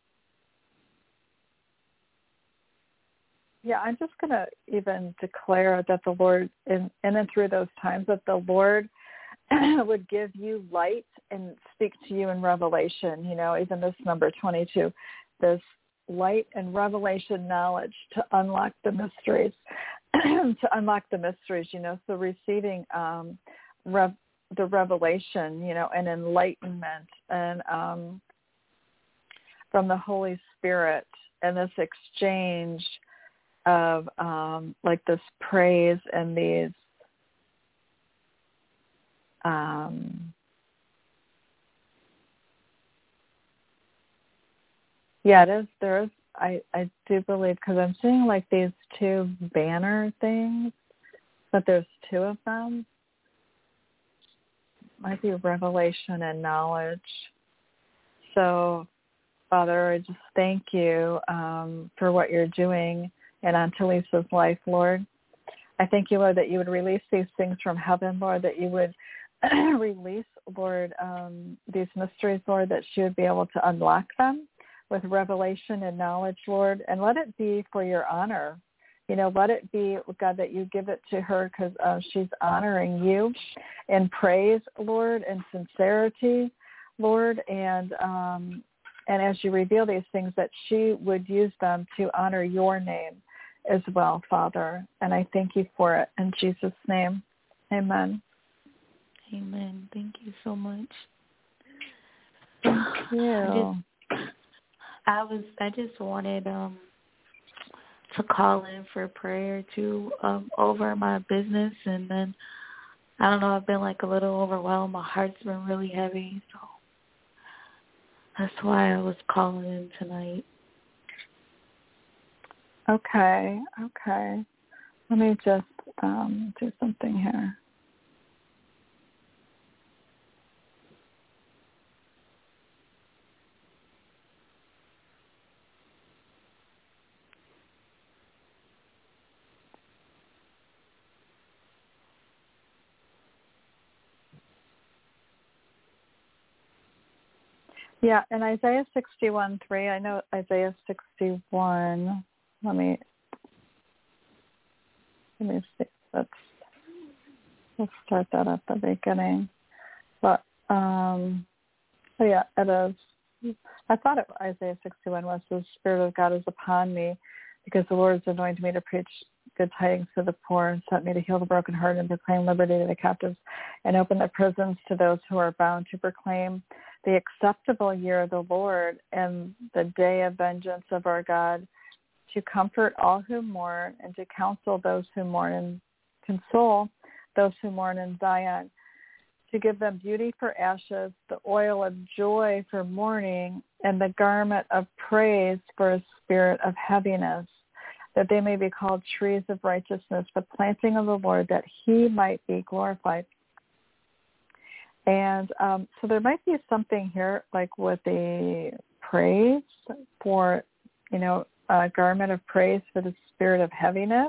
yeah, I'm just going to even declare that the Lord, in, in and through those times, that the Lord would give you light and speak to you in revelation, you know, even this number twenty-two, this light and revelation knowledge to unlock the mysteries, to unlock the mysteries, you know, so receiving um, rev- the revelation, you know, and enlightenment and um, from the Holy Spirit, and this exchange of um, like this praise and these um, yeah, it is. There is. I, I do believe, because I'm seeing like these two banner things, but there's two of them. Might be revelation and knowledge. So, Father, I just thank you um, for what you're doing in Aunt Elisa's life, Lord. I thank you, Lord, that you would release these things from heaven, Lord, that you would release, Lord, um, these mysteries, Lord, that she would be able to unlock them with revelation and knowledge, Lord, and let it be for your honor. You know, let it be, God, that you give it to her because uh, she's honoring you in praise, Lord, and sincerity, Lord, and um, and as you reveal these things, that she would use them to honor your name as well, Father. And I thank you for it in Jesus' name. Amen. Amen. Thank you so much. Thank you. I just, I was. I just wanted um, to call in for prayer too um, over my business, and then I don't know. I've been like a little overwhelmed. My heart's been really heavy, so That's why I was calling in tonight. Okay, okay. Let me just um, do something here. Yeah, in Isaiah sixty-one three, I know Isaiah sixty-one. Let me let me see. Let's let's start that at the beginning. But um, oh yeah, it is. I thought it, Isaiah sixty-one was the Spirit of God is upon me, because the Lord has anointed me to preach good tidings to the poor and sent me to heal the brokenhearted and proclaim liberty to the captives and open the prisons to those who are bound, to proclaim the acceptable year of the Lord and the day of vengeance of our God, to comfort all who mourn and to counsel those who mourn and console those who mourn in Zion, to give them beauty for ashes, the oil of joy for mourning, and the garment of praise for a spirit of heaviness, that they may be called trees of righteousness, the planting of the Lord, that he might be glorified. And um, so there might be something here like with the praise for, you know, a garment of praise for the spirit of heaviness.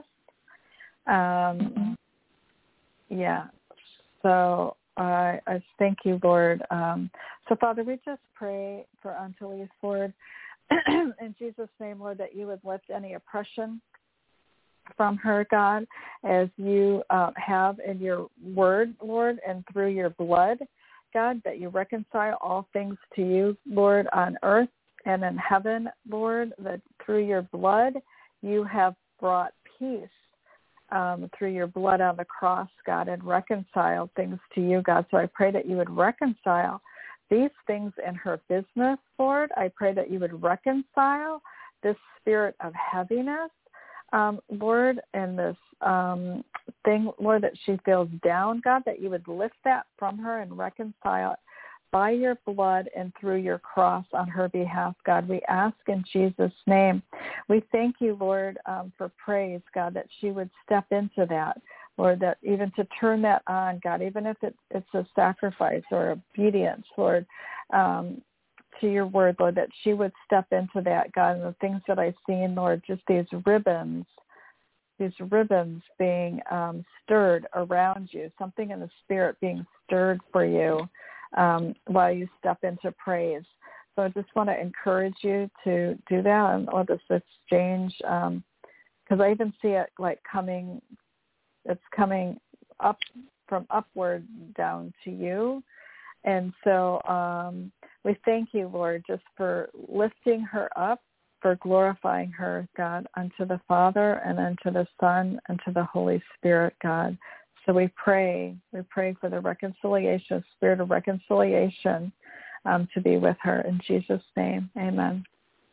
Um, yeah. So I, I thank you, Lord. Um, so, Father, we just pray for Antalise, Lord, in Jesus' name, Lord, that you would lift any oppression from her, God, as you uh, have in your word, Lord, and through your blood, God, that you reconcile all things to you, Lord, on earth and in heaven, Lord, that through your blood you have brought peace um, through your blood on the cross, God, and reconciled things to you, God. So I pray that you would reconcile these things in her business, Lord. I pray that you would reconcile this spirit of heaviness, Um, Lord, and this um, thing, Lord, that she feels down, God, that you would lift that from her and reconcile it by your blood and through your cross on her behalf, God. We ask in Jesus' name. We thank you, Lord, um, for praise, God, that she would step into that, Lord, that even to turn that on, God, even if it, it's a sacrifice or obedience, Lord, um, to your word, Lord, that she would step into that, God, and the things that I've seen, Lord, just these ribbons, these ribbons being um, stirred around you, something in the spirit being stirred for you um, while you step into praise. So I just want to encourage you to do that and let this exchange, because um, I even see it like coming, it's coming up from upward down to you. And so um, we thank you, Lord, just for lifting her up, for glorifying her, God, unto the Father and unto the Son and to the Holy Spirit, God. So we pray, we pray for the reconciliation, spirit of reconciliation um, to be with her. In Jesus' name, amen.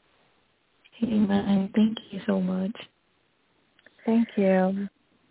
Amen. Thank you so much. Thank you.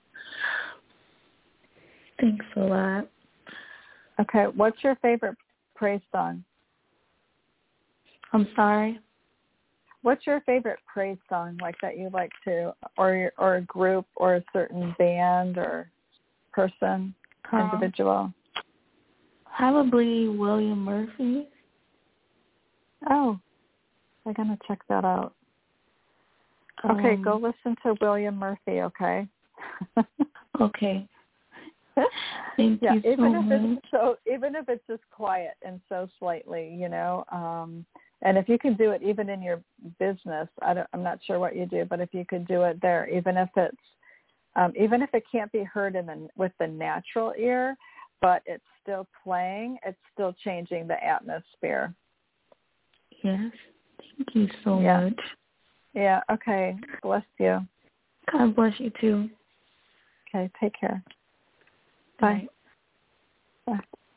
Thanks a lot. Okay, what's your favorite praise song? I'm sorry? What's your favorite praise song, like that you like to, or or a group or a certain band or person, um, individual? Probably William Murphy. Oh, I'm going to check that out. Okay, Um, go listen to William Murphy, okay? Okay. Thank yeah, you so even if much. it's so, even if it's just quiet and so slightly, you know, um, and if you can do it even in your business, I don't, I'm not sure what you do, but if you could do it there, even if it's, um, even if it can't be heard in the, with the natural ear, but it's still playing, it's still changing the atmosphere. Yes. Thank you so yeah. much. Yeah. Okay. Bless you. God bless you too. Okay. Take care. Bye. Bye.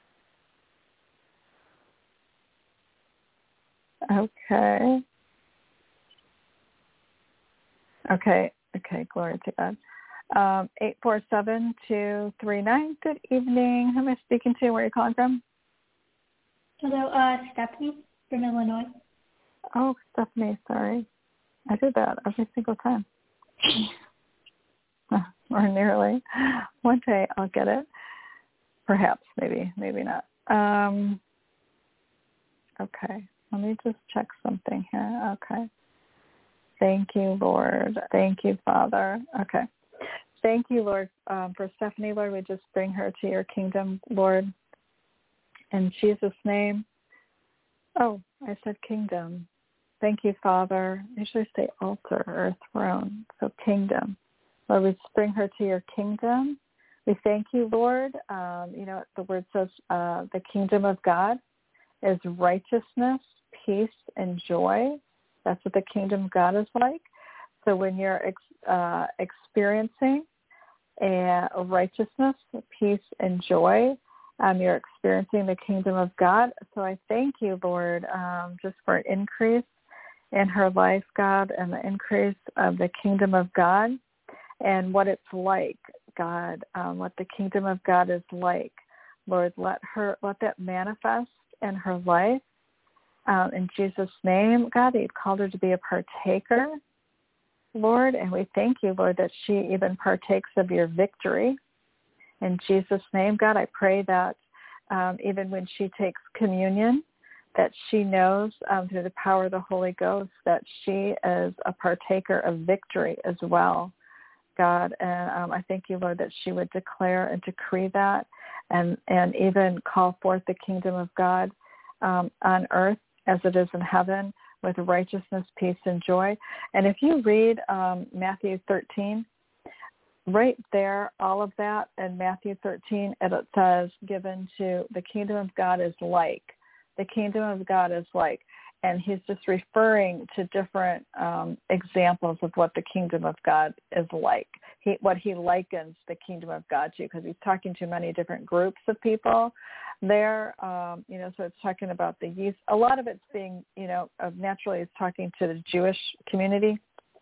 Okay. Okay. Okay. Glory to God. Um, eight four seven two three nine. Good evening. Who am I speaking to? Where are you calling from? Hello, uh, Stephanie. from Illinois. Oh, Stephanie, sorry. I do that every single time. Or nearly. One day I'll get it. Perhaps, maybe, maybe not. Um, okay, let me just check something here. Okay. Thank you, Lord. Thank you, Father. Okay. Thank you, Lord, um, for Stephanie, Lord. We just bring her to your kingdom, Lord. In Jesus' name. Oh, I said kingdom. Thank you, Father. I usually say altar or throne, so kingdom. Lord, we just bring her to your kingdom. We thank you, Lord. Um, you know, the word says uh, the kingdom of God is righteousness, peace, and joy. That's what the kingdom of God is like. So when you're ex- uh, experiencing a righteousness, peace, and joy, um, you're experiencing the kingdom of God. So I thank you, Lord, um, just for an increase in her life, God, and the increase of the kingdom of God and what it's like, God, um, what the kingdom of God is like. Lord, let her, let that manifest in her life. Um, in Jesus' name, God, you've called her to be a partaker, Lord, and we thank you, Lord, that she even partakes of your victory. In Jesus' name, God, I pray that um, even when she takes communion, that she knows um, through the power of the Holy Ghost that she is a partaker of victory as well, God. And um, I thank you, Lord, that she would declare and decree that and, and even call forth the kingdom of God um, on earth as it is in heaven with righteousness, peace, and joy. And if you read um, Matthew thirteen, right there, all of that in Matthew thirteen, it says, given to the kingdom of God is like. The kingdom of God is like. And he's just referring to different um, examples of what the kingdom of God is like, he, what he likens the kingdom of God to, because he's talking to many different groups of people there. Um, you know, so it's talking about the youth. A lot of it's being, you know, naturally it's talking to the Jewish community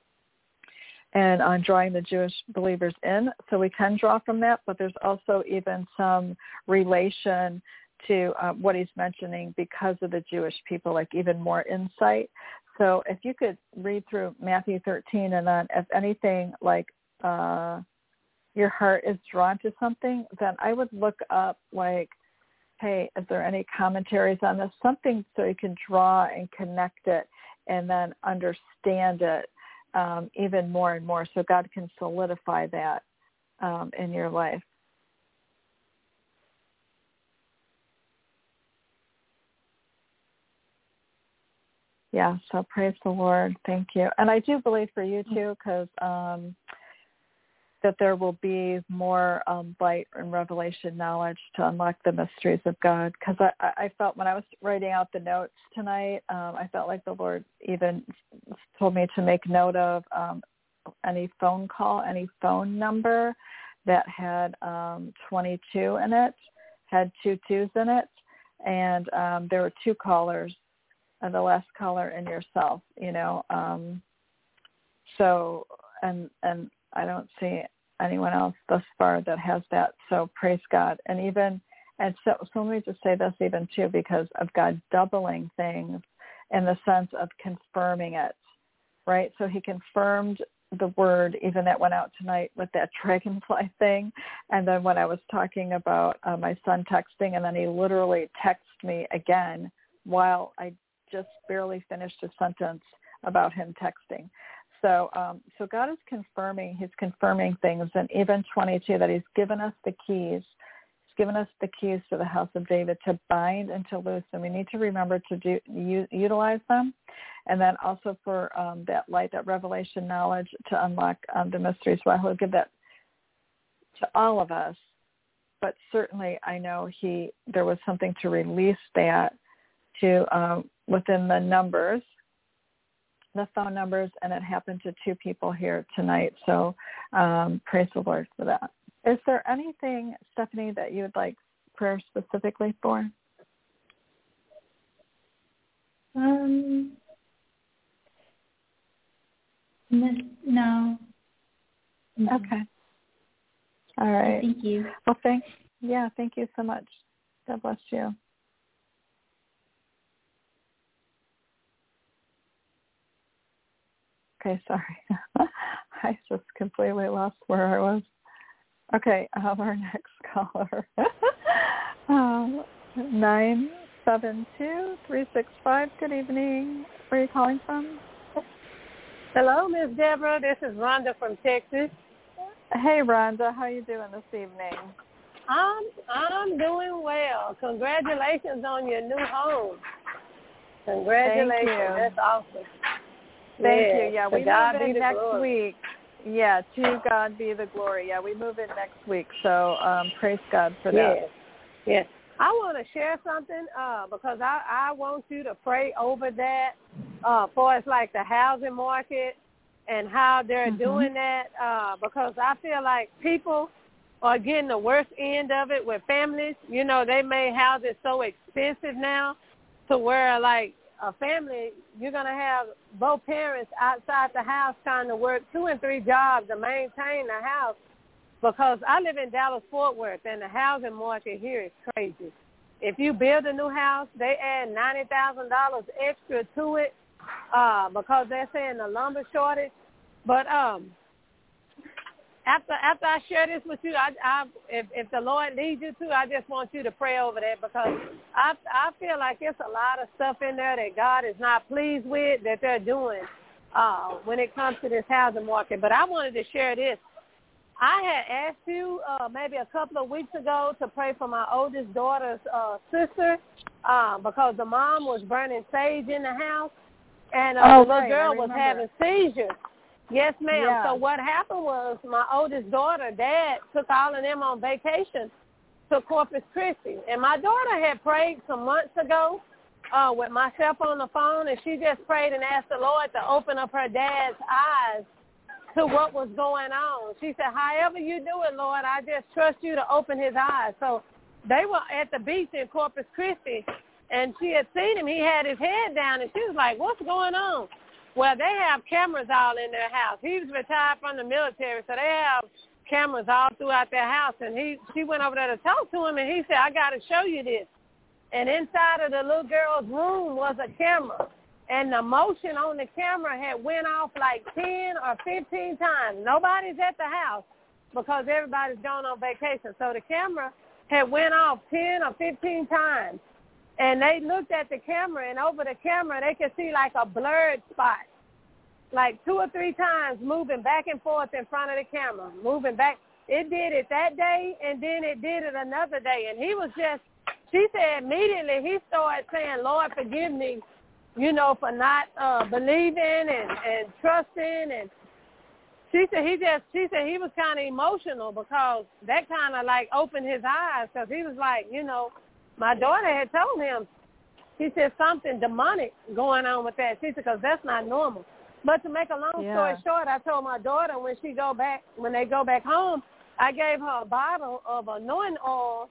and on drawing the Jewish believers in. So we can draw from that, but there's also even some relation to uh, what he's mentioning because of the Jewish people, like even more insight. So if you could read through Matthew thirteen, and then if anything like uh, your heart is drawn to something, then I would look up like, hey, is there any commentaries on this? Something so you can draw and connect it and then understand it um, even more and more, so God can solidify that um, in your life. Yeah, so praise the Lord. Thank you. And I do believe for you too, because um, that there will be more um, light and revelation knowledge to unlock the mysteries of God. Because I, I felt when I was writing out the notes tonight, um, I felt like the Lord even told me to make note of um, any phone call, any phone number that had um, twenty-two in it, had two twos in it, and um, there were two callers. And the last caller and yourself, you know. Um, so, and and I don't see anyone else thus far that has that. So praise God. And even, and so, so let me just say this even too, because of God doubling things in the sense of confirming it, right? So he confirmed the word even that went out tonight with that dragonfly thing. And then when I was talking about uh, my son texting, and then he literally texted me again while I just barely finished a sentence about him texting. So um, so God is confirming, he's confirming things, and even twenty-two, that he's given us the keys. He's given us the keys to the house of David to bind and to loose, and we need to remember to do, u- utilize them. And then also for um, that light, that revelation knowledge to unlock um, the mysteries. Well, he'll give that to all of us, but certainly I know he there was something to release that to um, within the numbers, the phone numbers, and it happened to two people here tonight. So um, praise the Lord for that. Is there anything, Stephanie, that you would like prayer specifically for? Um, no. Okay. All right. Thank you. Well, thank, yeah, thank you so much. God bless you. Okay, sorry. I just completely lost where I was. Okay, um, our next caller. um, nine seven two, three six five. Good evening. Where are you calling from? Hello, Miss Deborah. This is Rhonda from Texas. Hey, Rhonda. How you doing this evening? I'm I'm doing well. Congratulations on your new home. Congratulations. Thank you. That's awesome. Thank yeah. you. Yeah, to we God move be in the next glory. week. Yeah, to God be the glory. Yeah, we move in next week. So um, praise God for that. Yes. Yes. I want to share something uh, because I, I want you to pray over that uh, for us, like the housing market and how they're Mm-hmm. doing that uh, because I feel like people are getting the worst end of it with families. You know, they made houses so expensive now to where, like, a family, you're going to have both parents outside the house trying to work two and three jobs to maintain the house because I live in Dallas-Fort Worth, and the housing market here is crazy. If you build a new house, they add ninety thousand dollars extra to it uh, because they're saying the lumber shortage. But um, after after I share this with you, I, I if, if the Lord leads you to, I just want you to pray over that because I I feel like it's a lot of stuff in there that God is not pleased with that they're doing uh, when it comes to this housing market. But I wanted to share this. I had asked you uh, maybe a couple of weeks ago to pray for my oldest daughter's uh, sister uh, because the mom was burning sage in the house, and uh, oh, the little right, girl was having seizures. Yes, ma'am. Yeah. So what happened was my oldest daughter, Dad, took all of them on vacation to Corpus Christi. And my daughter had prayed some months ago uh, with myself on the phone, and she just prayed and asked the Lord to open up her dad's eyes to what was going on. She said, however you do it, Lord, I just trust you to open his eyes. So they were at the beach in Corpus Christi, and she had seen him. He had his head down, and she was like, what's going on? Well, they have cameras all in their house. He was retired from the military, so they have cameras all throughout their house. And he, she went over there to talk to him, and he said, I got to show you this. And inside of the little girl's room was a camera. And the motion on the camera had went off like ten or fifteen times. Nobody's at the house because everybody's gone on vacation. So the camera had went off ten or fifteen times. And they looked at the camera, and over the camera, they could see like a blurred spot, like two or three times moving back and forth in front of the camera, moving back. It did it that day, and then it did it another day. And he was just, she said immediately he started saying, Lord, forgive me, you know, for not uh, believing and, and trusting. And she said he just, she said he was kind of emotional because that kind of like opened his eyes because he was like, you know, my daughter had told him, he said something demonic going on with that. She said, because that's not normal. But to make a long Yeah. story short, I told my daughter when she go back, when they go back home, I gave her a bottle of anointing oil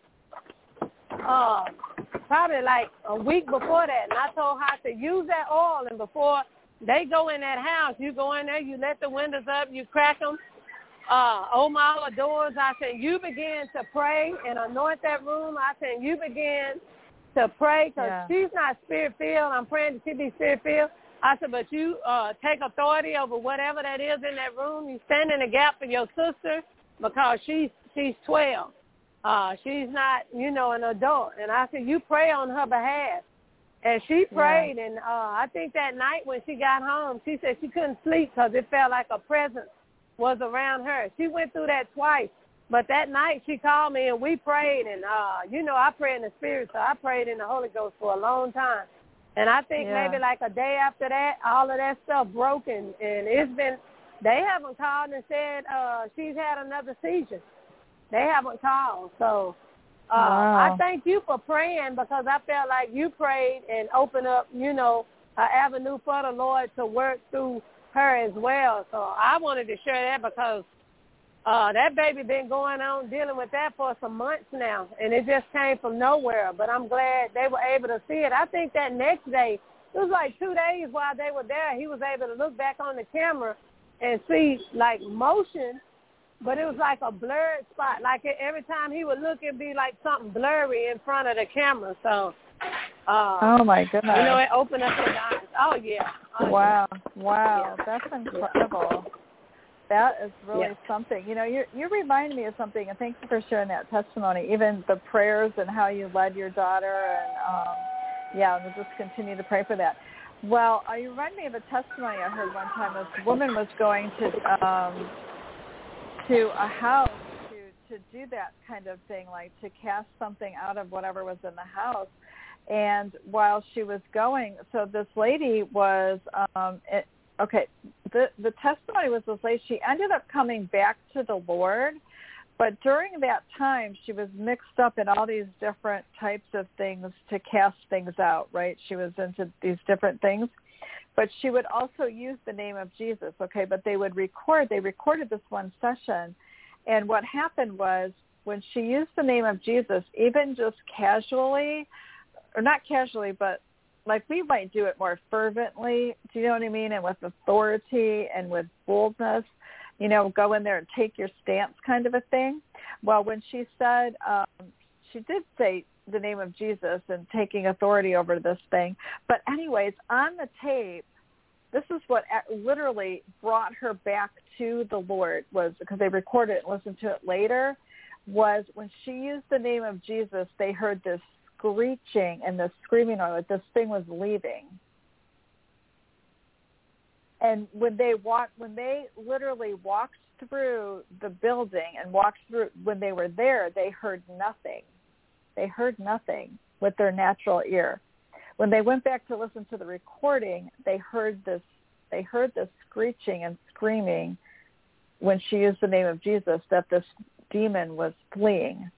uh, probably like a week before that. And I told her to use that oil. And before they go in that house, you go in there, you let the windows up, you crack them, uh, open all the doors. I said, you begin to pray and anoint that room. I said, you begin to pray because yeah. she's not spirit-filled. I'm praying that she be spirit-filled. I said, but you uh, take authority over whatever that is in that room. You stand in the gap for your sister because she's she's twelve. Uh, she's not, you know, an adult. And I said, you pray on her behalf. And she prayed, yeah. and uh, I think that night when she got home, she said she couldn't sleep because it felt like a presence was around her. She went through that twice. But that night she called me, and we prayed. And, uh, you know, I pray in the Spirit, so I prayed in the Holy Ghost for a long time. And I think yeah. maybe like a day after that, all of that stuff broke, and, and it's been, they haven't called and said uh, she's had another seizure. They haven't called. So uh, wow. I thank you for praying because I felt like you prayed and opened up, you know, an avenue for the Lord to work through her as well. So I wanted to share that because uh, that baby been going on dealing with that for some months now, and it just came from nowhere. But I'm glad they were able to see it. I think that next day, it was like two days while they were there, he was able to look back on the camera and see, like, motion, but it was like a blurred spot. Like every time he would look, it'd be like something blurry in front of the camera. So Uh, oh my goodness! You know, it opened up her eyes. Oh yeah. Oh, wow, yeah. wow, Yeah. that's incredible. That is really yeah. something. You know, you you remind me of something, and thank you for sharing that testimony. Even the prayers and how you led your daughter, and um, yeah, we'll just continue to pray for that. Well, uh, you remind me of a testimony I heard one time. This woman was going to um, to a house to to do that kind of thing, like to cast something out of whatever was in the house. And while she was going, so this lady was, um, it, okay, the the testimony was this lady, she ended up coming back to the Lord, but during that time, she was mixed up in all these different types of things to cast things out, right? She was into these different things, but she would also use the name of Jesus, okay, but they would record, they recorded this one session, and what happened was when she used the name of Jesus, even just casually, or not casually, but like we might do it more fervently, do you know what I mean, and with authority and with boldness, you know, go in there and take your stance kind of a thing. Well, when she said, um, she did say the name of Jesus and taking authority over this thing. But anyways, on the tape, this is what literally brought her back to the Lord, was because they recorded it and listened to it later, was when she used the name of Jesus, they heard this screeching and the screaming on it. This thing was leaving. And when they walked, when they literally walked through the building and walked through, when they were there, they heard nothing. They heard nothing with their natural ear. When they went back to listen to the recording, they heard this, they heard this screeching and screaming when she used the name of Jesus, that this demon was fleeing.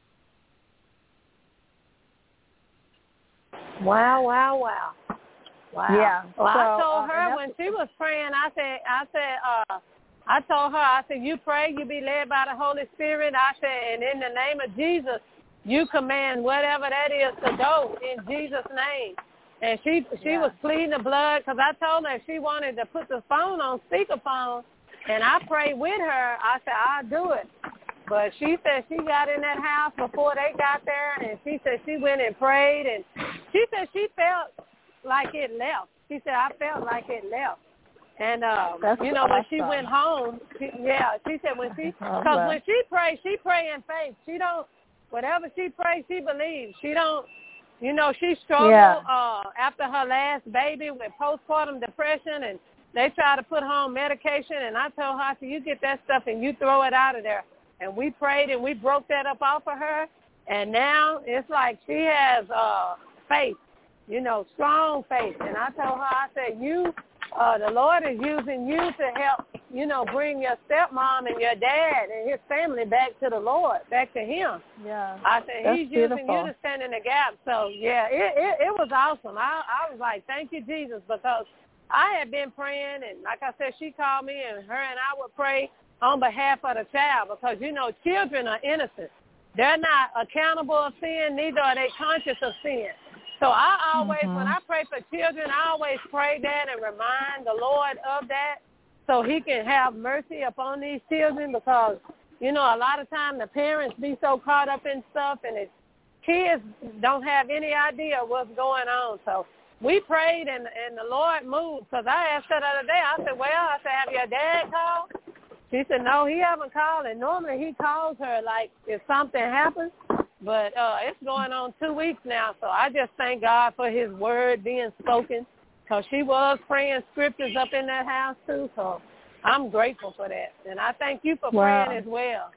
Wow, wow, wow. Wow. Yeah. Well, so, I told uh, her when she was praying, I said, I said, uh, I told her, I said, you pray, you be led by the Holy Spirit. I said, and in the name of Jesus, you command whatever that is to go in Jesus' name. And she she yeah. was pleading the blood because I told her if she wanted to put the phone on speakerphone, and I prayed with her, I said, I'll do it. But she said she got in that house before they got there, and she said she went and prayed, and she said she felt like it left. She said, I felt like it left. And, um, you know, awesome. when she went home, she, yeah, she said when she, because when she prays, she pray in faith. She don't, whatever she prays, she believes. She don't, you know, she struggled yeah. uh, after her last baby with postpartum depression, and they tried to put her on medication, and I told her, I said, you get that stuff and you throw it out of there. And we prayed and we broke that up off of her, and now it's like she has uh, faith, you know, strong faith. And I told her, I said, you, uh, the Lord is using you to help, you know, bring your stepmom and your dad and his family back to the Lord, back to him. Yeah. I said, That's he's beautiful. using you to stand in the gap. So, yeah, it, it, it was awesome. I, I was like, thank you, Jesus, because I had been praying, and like I said, she called me, and her and I would pray on behalf of the child because, you know, children are innocent. They're not accountable of sin, neither are they conscious of sin. So I always, mm-hmm. when I pray for children, I always pray that and remind the Lord of that so he can have mercy upon these children because, you know, a lot of times the parents be so caught up in stuff and the kids don't have any idea what's going on. So we prayed and, and the Lord moved because I asked her the other day, I said, well, I said, have your dad called? She said, no, he haven't called, and normally he calls her, like, if something happens, but uh, it's going on two weeks now, so I just thank God for his word being spoken, because she was praying scriptures up in that house, too, so I'm grateful for that, and I thank you for wow. praying as well.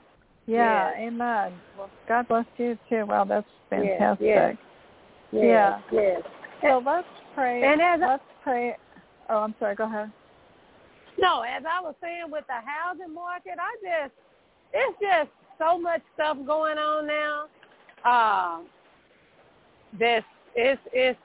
Yeah, yes. Amen. Well, God bless you, too. Well, that's fantastic. Yes, yes, yeah. Yes. So let's pray. And as let's pray. Oh, I'm sorry. Go ahead. No, as I was saying with the housing market, I just, it's just so much stuff going on now. Uh, this, it's, it's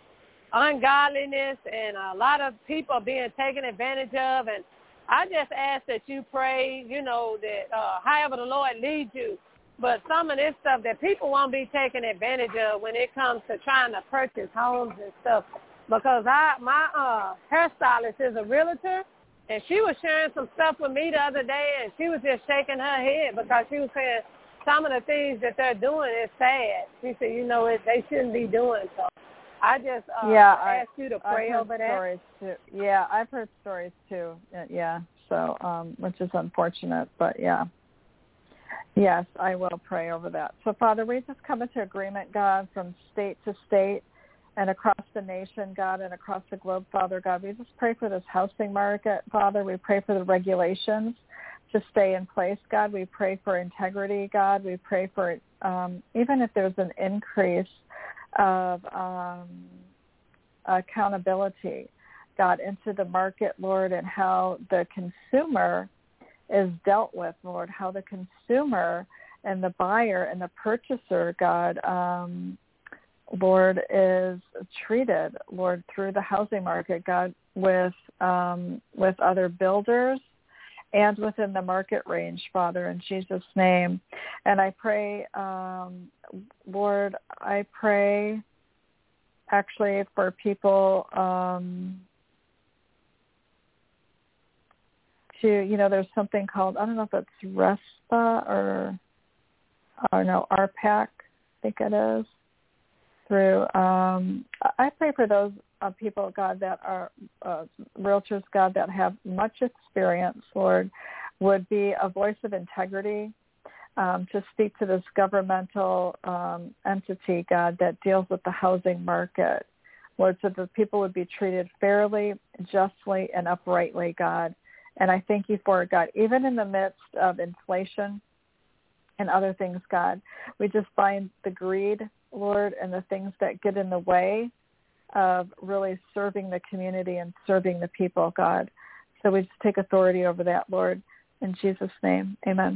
ungodliness and a lot of people being taken advantage of. And I just ask that you pray, you know, that uh, however the Lord leads you. But some of this stuff that people won't be taken advantage of when it comes to trying to purchase homes and stuff. Because I, my uh, hairstylist is a realtor. And she was sharing some stuff with me the other day, and she was just shaking her head because she was saying some of the things that they're doing is sad. She said, you know, it, they shouldn't be doing so. I just uh, yeah, asked I, you to pray I've over heard that. Stories too. Yeah, I've heard stories too. Yeah, so um, which is unfortunate, but yeah. Yes, I will pray over that. So, Father, we just come into agreement, God, from state to state and across the nation, God, and across the globe, Father, God. We just pray for this housing market, Father. We pray for the regulations to stay in place, God. We pray for integrity, God. We pray for um, even if there's an increase of um, accountability, God, into the market, Lord, and how the consumer is dealt with, Lord, how the consumer and the buyer and the purchaser, God, um, Lord, is treated, Lord, through the housing market, God, with um, with other builders and within the market range, Father, in Jesus' name. And I pray, um, Lord, I pray actually for people um, to, you know, there's something called, I don't know if it's RESPA or, or no, R PAC, I think it is. Through, um, I pray for those uh, people, God, that are uh, realtors, God, that have much experience, Lord, would be a voice of integrity um, to speak to this governmental um, entity, God, that deals with the housing market, Lord, so that people would be treated fairly, justly, and uprightly, God. And I thank you for it, God. Even in the midst of inflation and other things, God, we just bind the greed, Lord, and the things that get in the way of really serving the community and serving the people, God. So we just take authority over that, Lord, in Jesus' name. Amen.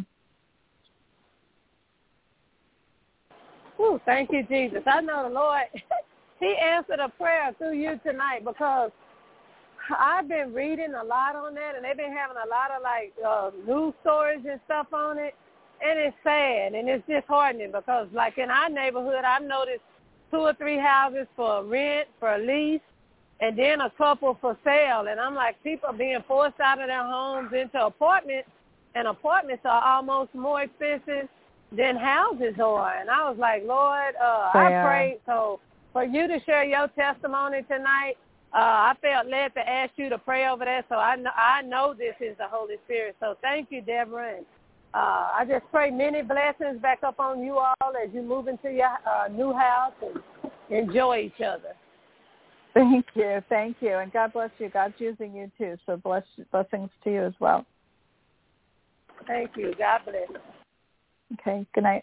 Ooh, thank you, Jesus. I know the Lord, he answered a prayer through you tonight because I've been reading a lot on that, and they've been having a lot of, like, uh, news stories and stuff on it. And it's sad, and it's disheartening because, like, in our neighborhood, I've noticed two or three houses for rent, for lease, and then a couple for sale. And I'm like, people are being forced out of their homes into apartments, and apartments are almost more expensive than houses are. And I was like, Lord, uh, I pray. So for you to share your testimony tonight, uh, I felt led to ask you to pray over that. So I know, I know this is the Holy Spirit. So thank you, Deborah. And Uh, I just pray many blessings back up on you all as you move into your uh, new house and enjoy each other. Thank you. Thank you. And God bless you. God's using you too. So bless, blessings to you as well. Thank you. God bless. Okay. Good night.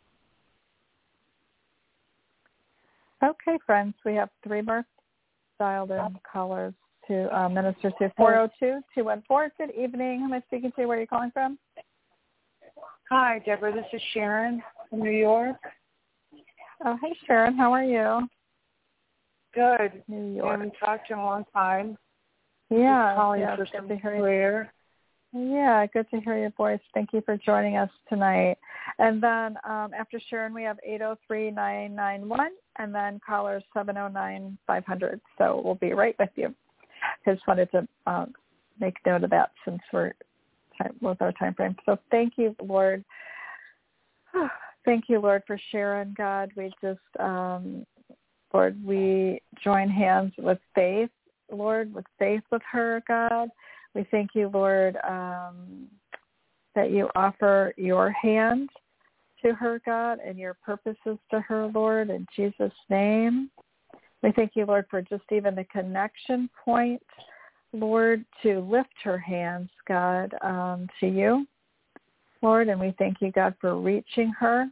Okay, friends. We have three more dialed in callers to uh, minister to four oh two, two one four. Good evening. Who am I speaking to? Where are you calling from? Hi, Deborah. This is Sharon from New York. Oh, hey, Sharon. How are you? Good. New York. I haven't talked to you in a long time. Yeah. Just calling yeah, for some prayer. Yeah, good to hear your voice. Thank you for joining us tonight. And then um, after Sharon, we have eight oh three, nine nine one, and then caller seven oh nine, five hundred. So we'll be right with you. I just wanted to uh, make note of that since we're time, with our time frame. So thank you, Lord. Thank you, Lord, for Sharon, God. We just, um, Lord, we join hands with faith, Lord, with faith with her, God. We thank you, Lord, um, that you offer your hand to her, God, and your purposes to her, Lord, in Jesus' name. We thank you, Lord, for just even the connection point, Lord, to lift her hands, God, um, to you, Lord, and we thank you, God, for reaching her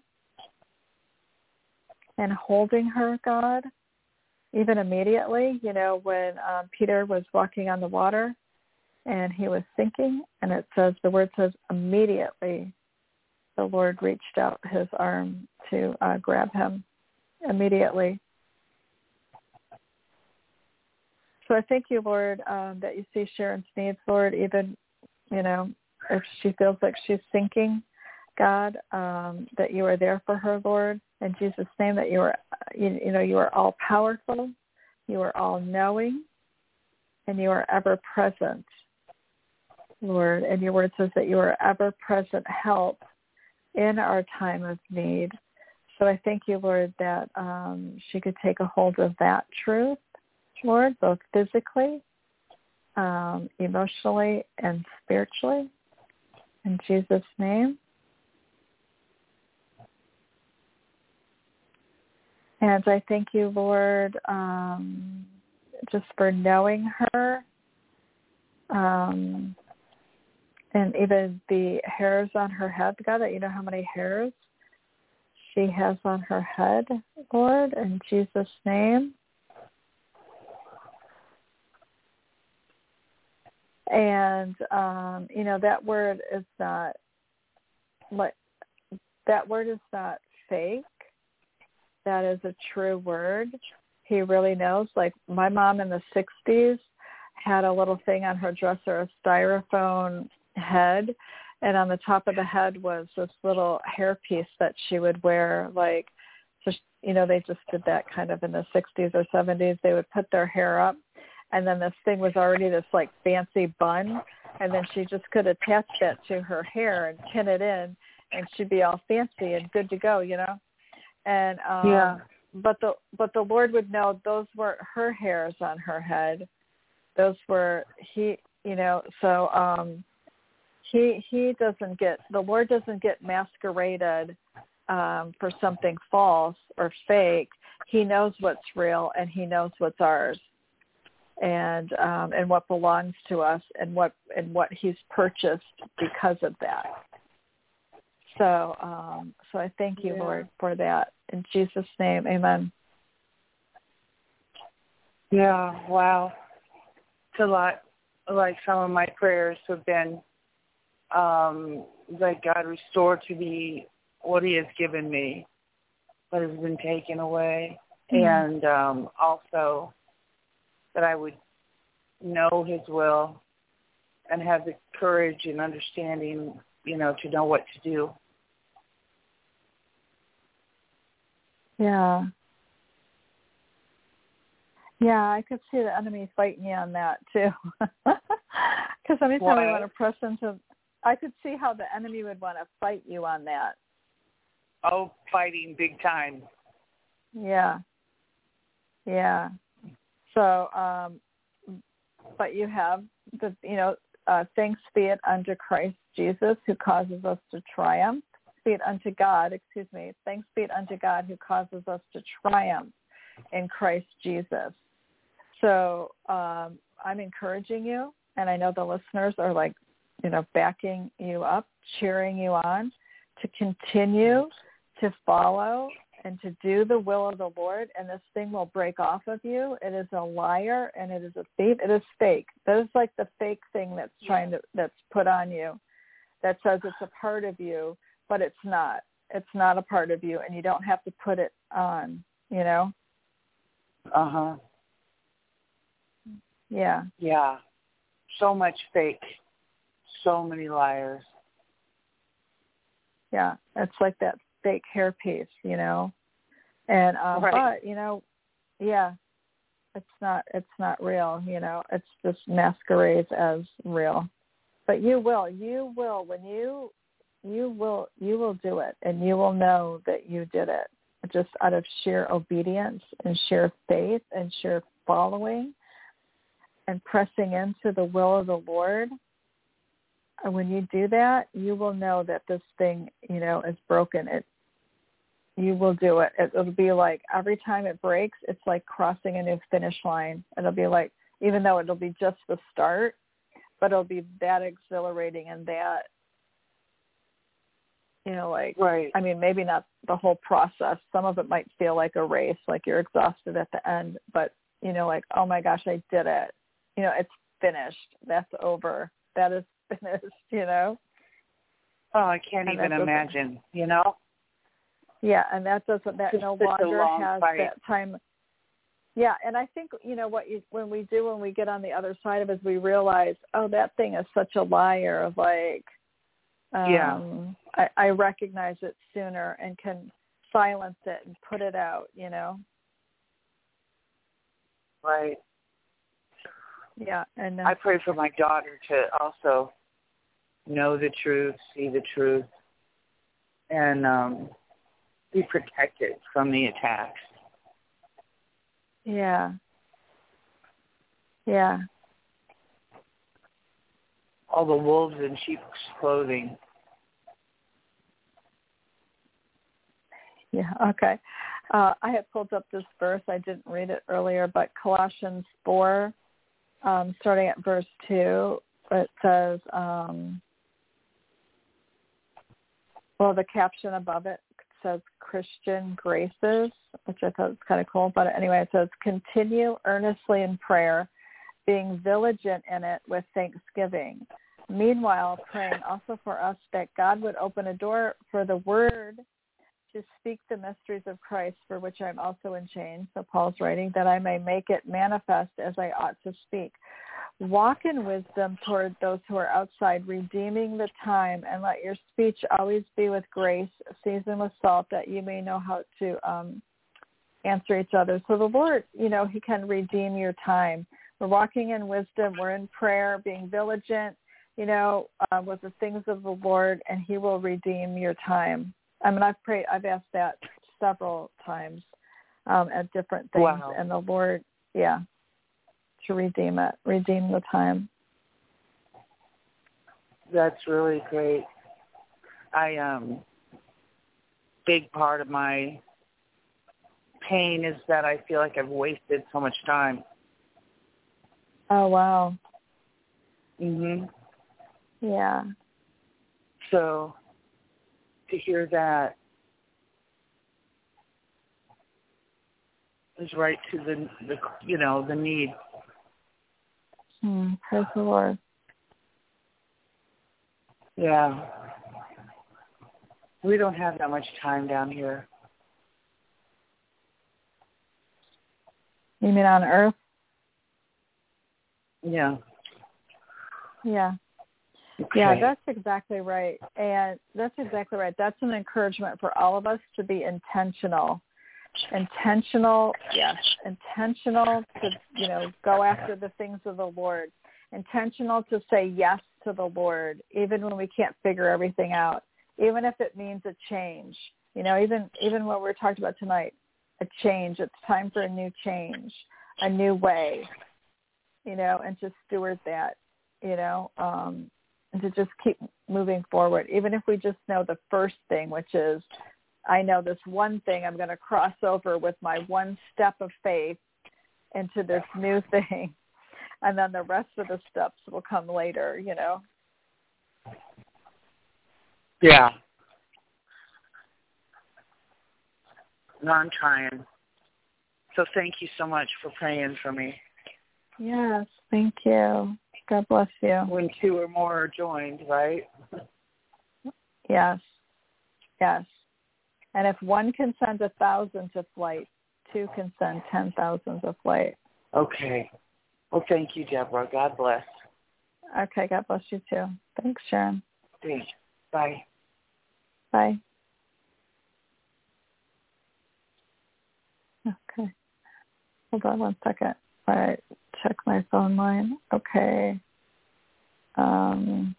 and holding her, God, even immediately, you know, when um, Peter was walking on the water and he was sinking, and it says, the word says, immediately the Lord reached out his arm to uh, grab him, immediately. So I thank you, Lord, um, that you see Sharon's needs, Lord, even, you know, if she feels like she's sinking, God, um, that you are there for her, Lord, in Jesus' name, that you are, you, you know, you are all powerful, you are all knowing, and you are ever present, Lord. And your word says that you are ever present help in our time of need. So I thank you, Lord, that um, she could take a hold of that truth, Lord, both physically, um, emotionally, and spiritually. In Jesus' name. And I thank you, Lord, um, just for knowing her, um, and even the hairs on her head, God, that you know how many hairs she has on her head, Lord, in Jesus' name. And, um, you know, that word is not, like, that word is not fake. That is a true word. He really knows. Like my mom in the sixties had a little thing on her dresser, a styrofoam head, and on the top of the head was this little hairpiece that she would wear. Like, just, you know, they just did that kind of in the sixties or seventies. They would put their hair up, and then this thing was already this like fancy bun, and then she just could attach that to her hair and pin it in, and she'd be all fancy and good to go, you know. And um, yeah. but the but the Lord would know those weren't her hairs on her head; those were he, you know. So um, he he doesn't get the Lord doesn't get masqueraded um, for something false or fake. He knows what's real and he knows what's ours, and um, and what belongs to us, and what and what He's purchased because of that. So, um, so I thank you, yeah. Lord, for that. In Jesus' name, amen. Yeah, wow. It's a lot, like some of my prayers have been, um, that God restore to me what He has given me, what has been taken away, mm-hmm. and um, also that I would know His will and have the courage and understanding, you know, to know what to do. Yeah. Yeah, I could see the enemy fighting you on that too. Because anytime we want to press into, I could see how the enemy would want to fight you on that. Oh, fighting big time. Yeah. Yeah. So, um, but you have the, you know, uh, thanks be it unto Christ Jesus who causes us to triumph. Be it unto God, excuse me, thanks be it unto God who causes us to triumph in Christ Jesus. So um, I'm encouraging you, and I know the listeners are like, you know, backing you up, cheering you on to continue to follow and to do the will of the Lord, and this thing will break off of you. It is a liar, and it is a thief. It is fake. That is like the fake thing that's trying to, that's put on you, that says it's a part of you, but it's not. It's not a part of you, and you don't have to put it on, you know? Uh-huh. Yeah. Yeah. So much fake. So many liars. Yeah. It's like that fake hairpiece, you know? And, um, right. but, you know, yeah, it's not, it's not real, you know? It's just masquerades as real. But you will, you will, when you, you will, you will do it, and you will know that you did it just out of sheer obedience and sheer faith and sheer following and pressing into the will of the Lord. And when you do that, you will know that this thing, you know, is broken. It, you will do it. it. It'll be like every time it breaks, it's like crossing a new finish line. It'll be like, even though it'll be just the start, but it'll be that exhilarating and that, you know, like, right. I mean, maybe not the whole process. Some of it might feel like a race, like you're exhausted at the end, but, you know, like, oh my gosh, I did it. You know, it's finished. That's over. That is finished, you know? Oh, I can't and even imagine, you know? Yeah, and that doesn't, that it's no longer has fight. that time. Yeah, and I think, you know, what you, when we do, when we get on the other side of it, is we realize, oh, that thing is such a liar of like, um, yeah. I, I recognize it sooner and can silence it and put it out, you know? Right. Yeah. And uh, I pray for my daughter to also know the truth, see the truth, and um, be protected from the attacks. Yeah. Yeah. All the wolves in sheep's clothing. Yeah, okay. Uh, I had pulled up this verse. I didn't read it earlier, but Colossians four, um, starting at verse two, it says, um, well, the caption above it says Christian graces, which I thought was kind of cool. But anyway, it says, continue earnestly in prayer, being vigilant in it with thanksgiving. Meanwhile, praying also for us that God would open a door for the word to speak the mysteries of Christ, for which I'm also in chains. So Paul's writing, that I may make it manifest as I ought to speak. Walk in wisdom toward those who are outside, redeeming the time, and let your speech always be with grace, seasoned with salt, that you may know how to um, answer each other. So the Lord, you know, he can redeem your time. We're walking in wisdom. We're in prayer, being vigilant, you know, uh, with the things of the Lord, and he will redeem your time. I mean, I've prayed, I've asked that several times um, at different things, wow. and the Lord, yeah, to redeem it, redeem the time. That's really great. I um, big part of my pain is that I feel like I've wasted so much time. Oh wow. Mhm. Yeah. So to hear that is right to the, the you know, the need. Hmm, praise the Lord. Yeah. We don't have that much time down here. You mean on earth? Yeah. Yeah. Okay. Yeah, that's exactly right. And that's exactly right. That's an encouragement for all of us to be intentional. Intentional, yes, intentional to, you know, go after the things of the Lord. Intentional to say yes to the Lord, even when we can't figure everything out, even if it means a change. You know, even even what we're talking about tonight, a change. It's time for a new change, a new way, you know, and to steward that, you know, um, and to just keep moving forward, even if we just know the first thing, which is, I know this one thing I'm going to cross over with my one step of faith into this new thing. And then the rest of the steps will come later, you know? Yeah. No, I'm trying. So thank you so much for praying for me. Yes, thank you. God bless you. When two or more are joined, right? Yes, yes. And if one can send a thousand to flight, two can send ten thousand to flight. Okay. Well, thank you, Deborah. God bless. Okay, God bless you too. Thanks, Sharon. Thanks. Bye. Bye. Okay. Hold on one second. All right. Check my phone line. Okay. Um,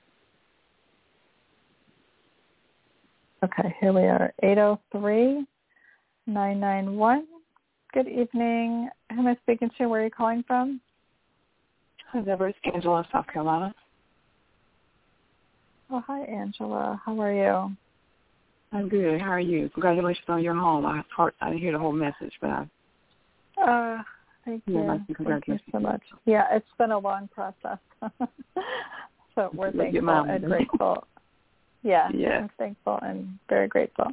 okay, here we are. eight oh three, nine nine one. Good evening. Who am I speaking to? Where are you calling from? Hi, Deborah. It's Angela, South Carolina. Oh, hi, Angela. How are you? I'm good. How are you? Congratulations on your home. I heard, I didn't hear the whole message, but I... Uh, thank you. Yeah, thank you so much. Yeah, it's been a long process. So we're thankful and grateful. Yeah, yeah, we're thankful and very grateful.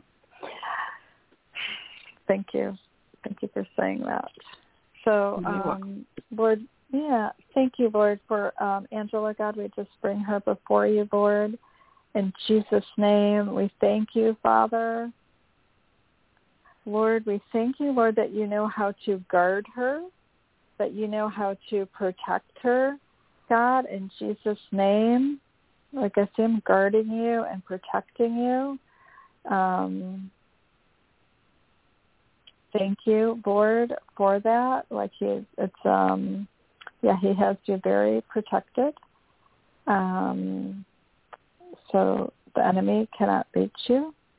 Thank you. Thank you for saying that. So, um, Lord, yeah, thank you, Lord, for um, Angela. God, we just bring her before you, Lord. In Jesus' name, we thank you, Father. Lord, we thank you, Lord, that you know how to guard her, that you know how to protect her, God, in Jesus' name. Like I see him guarding you and protecting you. Um, thank you, Lord, for that. Like he, it's, um, yeah, he has you very protected. Um, so the enemy cannot reach you.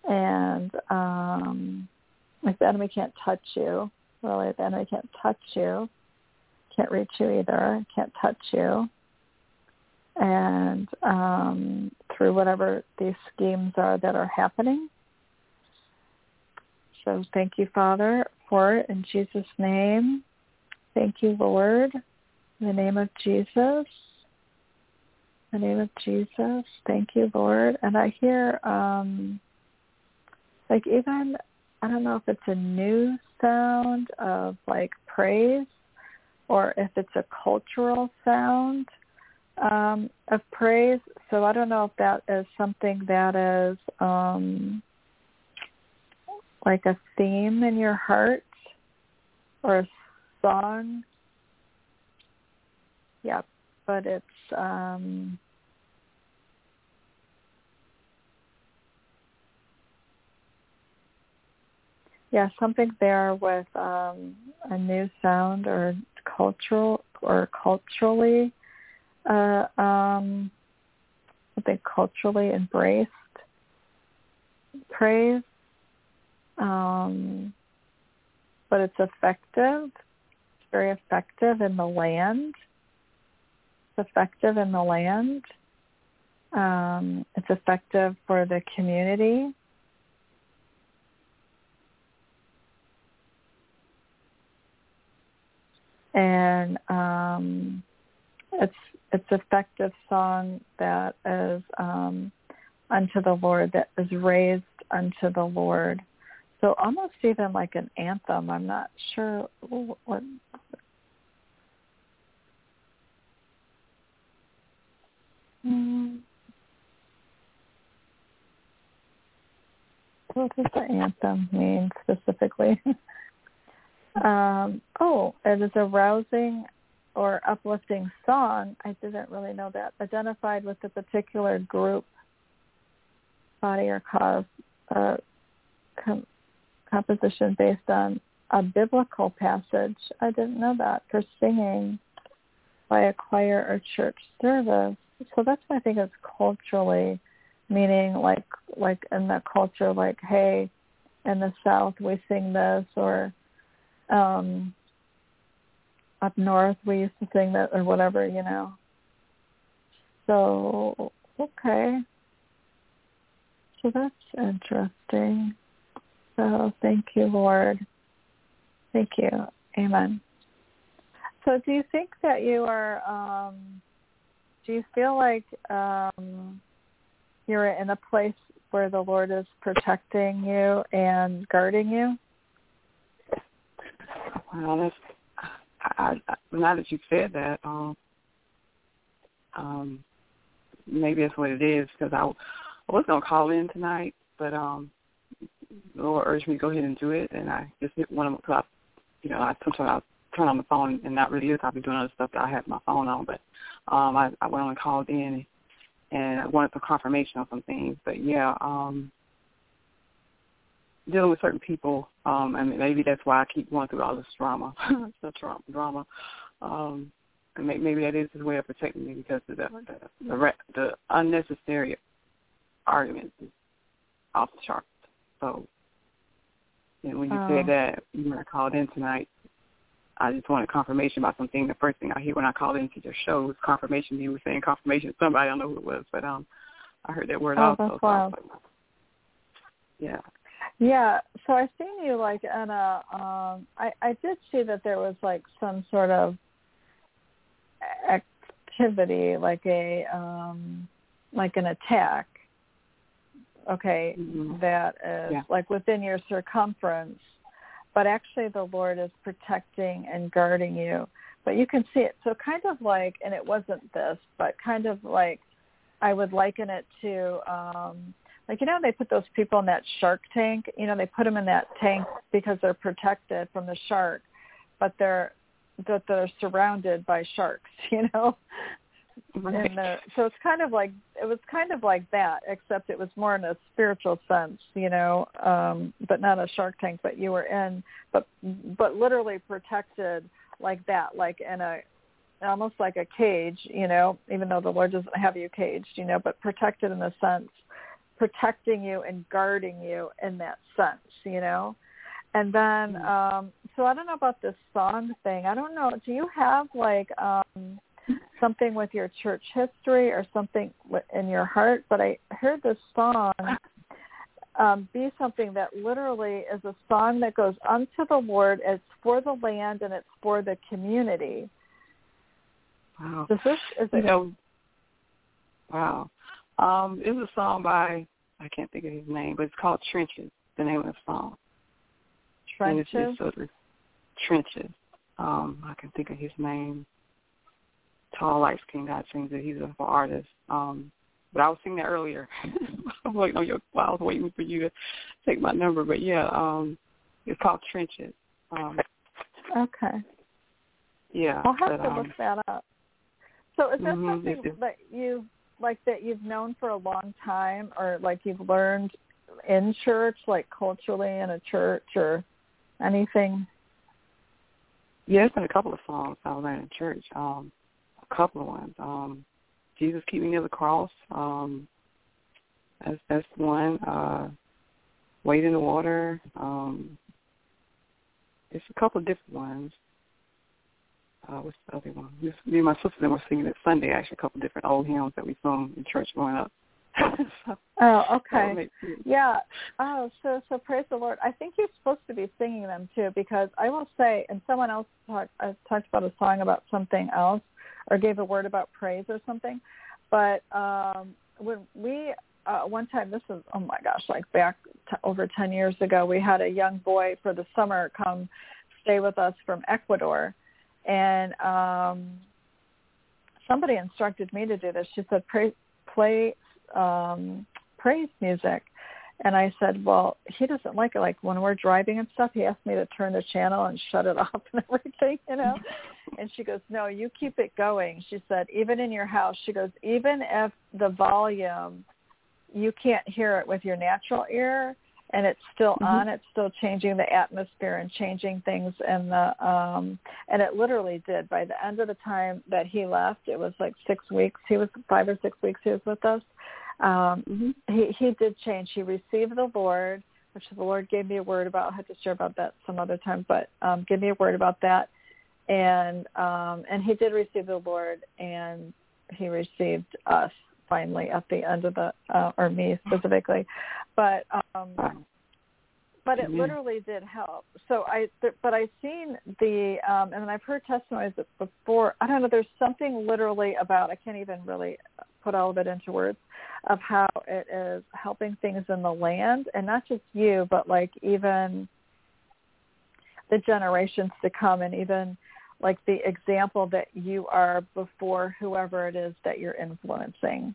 and um, like the enemy can't touch you. Really, the enemy can't touch you, can't reach you either, can't touch you. And um, through whatever these schemes are that are happening. So thank you, Father, for it in Jesus' name. Thank you, Lord, in the name of Jesus. In the name of Jesus. Thank you, Lord. And I hear, um, like even, I don't know if it's a new sound of like praise or if it's a cultural sound um, of praise. So I don't know if that is something that is um, like a theme in your heart or a song. Yeah, but it's um, yeah, something there with um, a new sound or cultural or culturally, uh, um, something culturally embraced praise, um, but it's effective. It's very effective in the land. It's effective in the land. Um, it's effective for the community. And um, it's it's effective song that is um, unto the Lord, that is raised unto the Lord. So almost even like an anthem. I'm not sure what. Mm, what does the anthem mean specifically? Um, oh, it is a rousing or uplifting song. I didn't really know that. Identified with a particular group, body, or cause. Uh, com- composition based on a biblical passage. I didn't know that. For singing by a choir or church service. So that's why I think it's culturally, meaning like like in the culture, like, hey, in the South we sing this, or Um, up north we used to sing that or whatever, you know. So, okay. So that's interesting. So thank you, Lord. Thank you. Amen. So do you think that you are, um, do you feel like um, you're in a place where the Lord is protecting you and guarding you? Well, that's, I, I, now that you said that, um, um, maybe that's what it is, because I, I was going to call in tonight, but um, the Lord urged me to go ahead and do it, and I just hit one of them, because I, you know, I, sometimes I turn on the phone and not really is. I'll be doing other stuff that I have my phone on, but um, I, I went on and called in, and I wanted some confirmation on some things, but yeah, um, dealing with certain people, um, and maybe that's why I keep going through all this drama, the drama, drama. Um, and maybe that is his way of protecting me, because of the the, the, the unnecessary arguments is off the charts. So, you know, when you oh. said that, when I called in tonight, I just wanted confirmation about something. The first thing I hear when I called into your show was confirmation. You were saying confirmation. Somebody, I don't know who it was, but um, I heard that word oh, also. That's wild. So like, yeah. Yeah, so I seen you like in a, um, I, I did see that there was like some sort of activity, like a, um, like an attack, okay, mm-hmm. that is yeah. like within your circumference, but actually the Lord is protecting and guarding you, but you can see it. So kind of like, and it wasn't this, but kind of like, I would liken it to, um, like, you know, they put those people in that shark tank, you know, they put them in that tank because they're protected from the shark, but they're, that they're surrounded by sharks, you know? Right. And the, so it's kind of like, it was kind of like that, except it was more in a spiritual sense, you know, um, but not a shark tank, but you were in, but, but literally protected like that, like in a, almost like a cage, you know, even though the Lord doesn't have you caged, you know, but protected in the sense protecting you and guarding you in that sense, you know. And then, um, so I don't know about this song thing. I don't know. Do you have like um, something with your church history or something in your heart? But I heard this song um, be something that literally is a song that goes unto the Lord. It's for the land and it's for the community. Wow. Is this, is it, you know, wow. Um, it's a song by, I can't think of his name, but it's called Trenches, the name of the song. Trenches? And it's just sort of Trenches. Um, I can think of his name. Tall, light-skinned guy sings it. He's an artist. Um, but I was singing that earlier. I was waiting on your, well, I was waiting for you to take my number. But, yeah, um, it's called Trenches. Um, okay. Yeah. I'll have but, to um, look that up. So is that mm-hmm, something it's, that you like that you've known for a long time, or like you've learned in church, like culturally in a church, or anything? Yeah, it's been a couple of songs I learned in church. Um, a couple of ones. Um, Jesus Keep Me Near the Cross. Um, that's that's one. Uh, Wade in the Water. Um, it's a couple of different ones. Uh, what's the other one? Just, me and my sister were singing it Sunday, actually, a couple of different old hymns that we sung in church growing up. so, oh, okay. Yeah. Oh, so so praise the Lord. I think you're supposed to be singing them, too, because I will say, and someone else talked, I talked about a song about something else or gave a word about praise or something, but um, when we, uh, one time, this was, oh, my gosh, like back to over ten years ago, we had a young boy for the summer come stay with us from Ecuador. And um, somebody instructed me to do this. She said, play, play um, praise music. And I said, well, he doesn't like it. Like when we're driving and stuff, he asked me to turn the channel and shut it off and everything, you know. And she goes, no, you keep it going. She said, even in your house, she goes, even if the volume, you can't hear it with your natural ear, and it's still mm-hmm. on, it's still changing the atmosphere and changing things. And the um, and it literally did. By the end of the time that he left, it was like six weeks. He was five or six weeks he was with us. Um, mm-hmm. He he did change. He received the Lord, which the Lord gave me a word about. I'll have to share about that some other time, but um, give me a word about that. And um, and he did receive the Lord, and he received us finally at the end of the, uh, or me specifically, but um, but it literally did help. So I, th- but I've seen the, um, and I've heard testimonies before. I don't know. There's something literally about, I can't even really put all of it into words, of how it is helping things in the land, and not just you, but like even the generations to come, and even like the example that you are before whoever it is that you're influencing.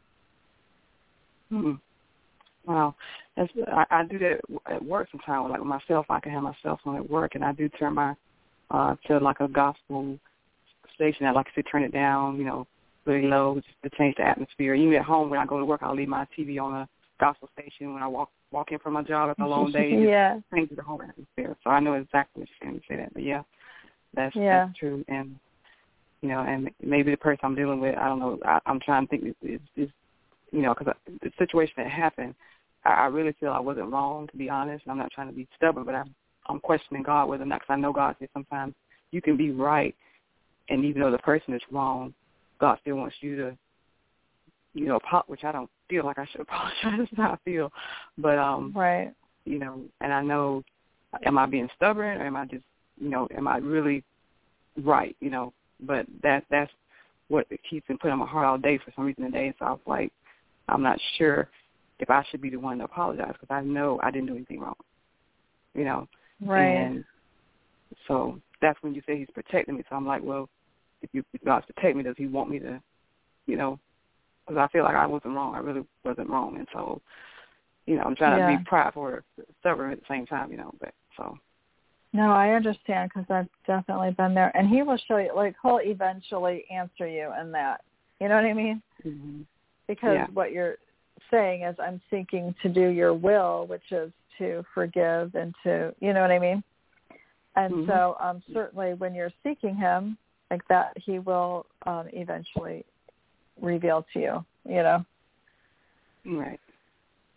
Hmm. Wow. That's, I, I do that at work sometimes. Like with myself, I can have my cell phone at work, and I do turn my, uh, to like a gospel station. I like to turn it down, you know, really low just to change the atmosphere. Even at home when I go to work, I'll leave my T V on a gospel station when I walk walk in from my job after a long day. Yeah. It changes the whole atmosphere. So I know exactly what you're saying to say that. But, yeah. That's, yeah. that's true, and you know, and maybe the person I'm dealing with, I don't know. I, I'm trying to think. Is, is you know, because the situation that happened, I, I really feel I wasn't wrong, to be honest. I'm not trying to be stubborn, but I'm I'm questioning God whether or not. Because I know God says sometimes you can be right, and even though the person is wrong, God still wants you to, you know, pop. Which I don't feel like I should apologize. That's how I feel, but um, right. You know, and I know, am I being stubborn, or am I just, you know, am I really right, you know? But that that's what keeps been put on my heart all day for some reason today. So I was like, I'm not sure if I should be the one to apologize, because I know I didn't do anything wrong, you know? Right. And so that's when you say he's protecting me. So I'm like, well, if, you, if God's protecting me, does he want me to, you know, because I feel like I wasn't wrong. I really wasn't wrong. And so, you know, I'm trying yeah. to be prideful or stubborn at the same time, you know, but so. No, I understand, because I've definitely been there. And he will show you, like, he'll eventually answer you in that. You know what I mean? Mm-hmm. Because yeah. what you're saying is, I'm seeking to do your will, which is to forgive and to, you know what I mean? And mm-hmm. so um, certainly when you're seeking him like that, he will um, eventually reveal to you, you know? Right.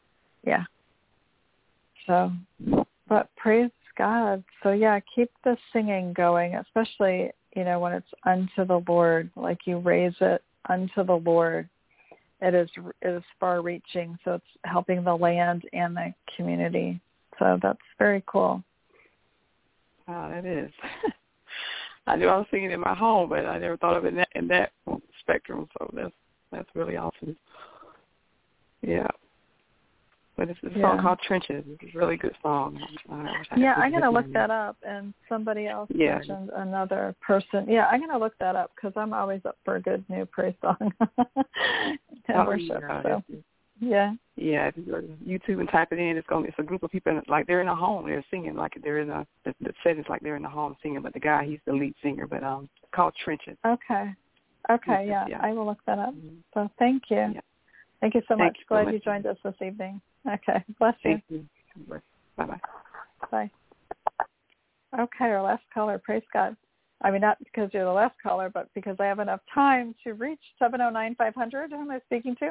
yeah. So, but praise God. So yeah, keep the singing going, especially, you know, when it's unto the Lord, like you raise it unto the Lord. It is, it is far reaching. So it's helping the land and the community. So that's very cool. Oh, that is. I knew I was singing in my home, but I never thought of it in that, in that spectrum. So that's, that's really awesome. Yeah. But it's a song yeah. called Trenches. It's a really good song. I yeah, I'm going to look that up. And somebody else yeah. mentioned another person. Yeah, I'm going to look that up because I'm always up for a good new praise song and oh, worship. Yeah, so, yeah. Yeah, if you go to YouTube and type it in, it's going to, it's a group of people, like they're in a home. They're singing like they're in a, the, the set is like they're in the home singing, but the guy, he's the lead singer, but um, it's called Trenches. Okay. Okay, yeah, yeah. I will look that up. Mm-hmm. So thank you. Yeah. Thank you so Thank much. you so Glad much. you joined us this evening. Okay. Bless you. Thank you. Bye-bye. Bye. Okay, our last caller. Praise God. I mean, not because you're the last caller, but because I have enough time to reach seven oh nine, five hundred. Who am I speaking to?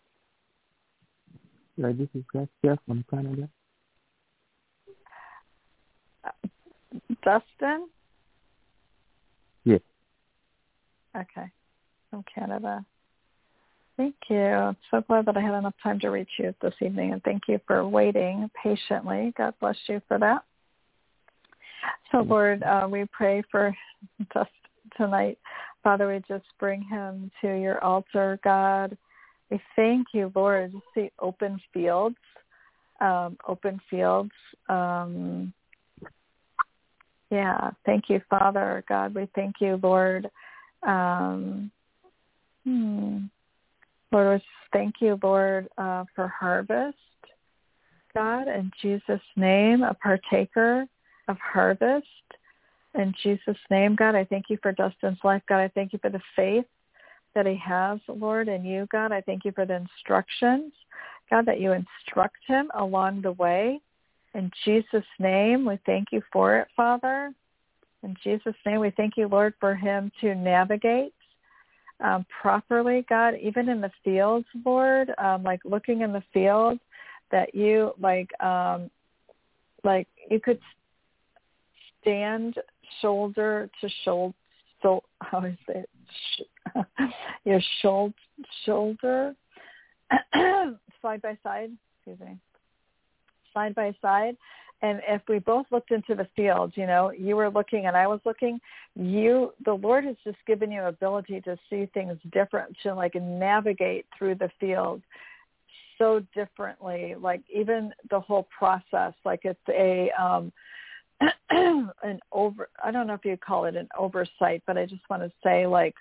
Yeah, this is Jeff from Canada. Uh, Dustin? Yes. Okay. From Canada. Thank you. I'm so glad that I had enough time to reach you this evening, and thank you for waiting patiently. God bless you for that. So, Lord, uh, we pray for Dustin tonight. Father, we just bring him to your altar, God. We thank you, Lord, to see open fields, um, open fields. Um, yeah, thank you, Father, God. We thank you, Lord. Um, hmm. Lord, we just thank you, Lord, uh, for harvest, God, in Jesus' name, a partaker of harvest. In Jesus' name, God, I thank you for Dustin's life. God, I thank you for the faith that he has, Lord, in you, God. I thank you for the instructions, God, that you instruct him along the way. In Jesus' name, we thank you for it, Father. In Jesus' name, we thank you, Lord, for him to navigate Um, properly, God, even in the fields, Lord, um, like looking in the field, that you like, um, like you could stand shoulder to shoulder. So how do I say it? Your shoulder, shoulder, side by side. Excuse me, side by side. And if we both looked into the field, you know, you were looking and I was looking, you, the Lord has just given you ability to see things different, to like navigate through the field so differently, like even the whole process, like it's a, um, an over, I don't know if you call it an oversight, but I just want to say like,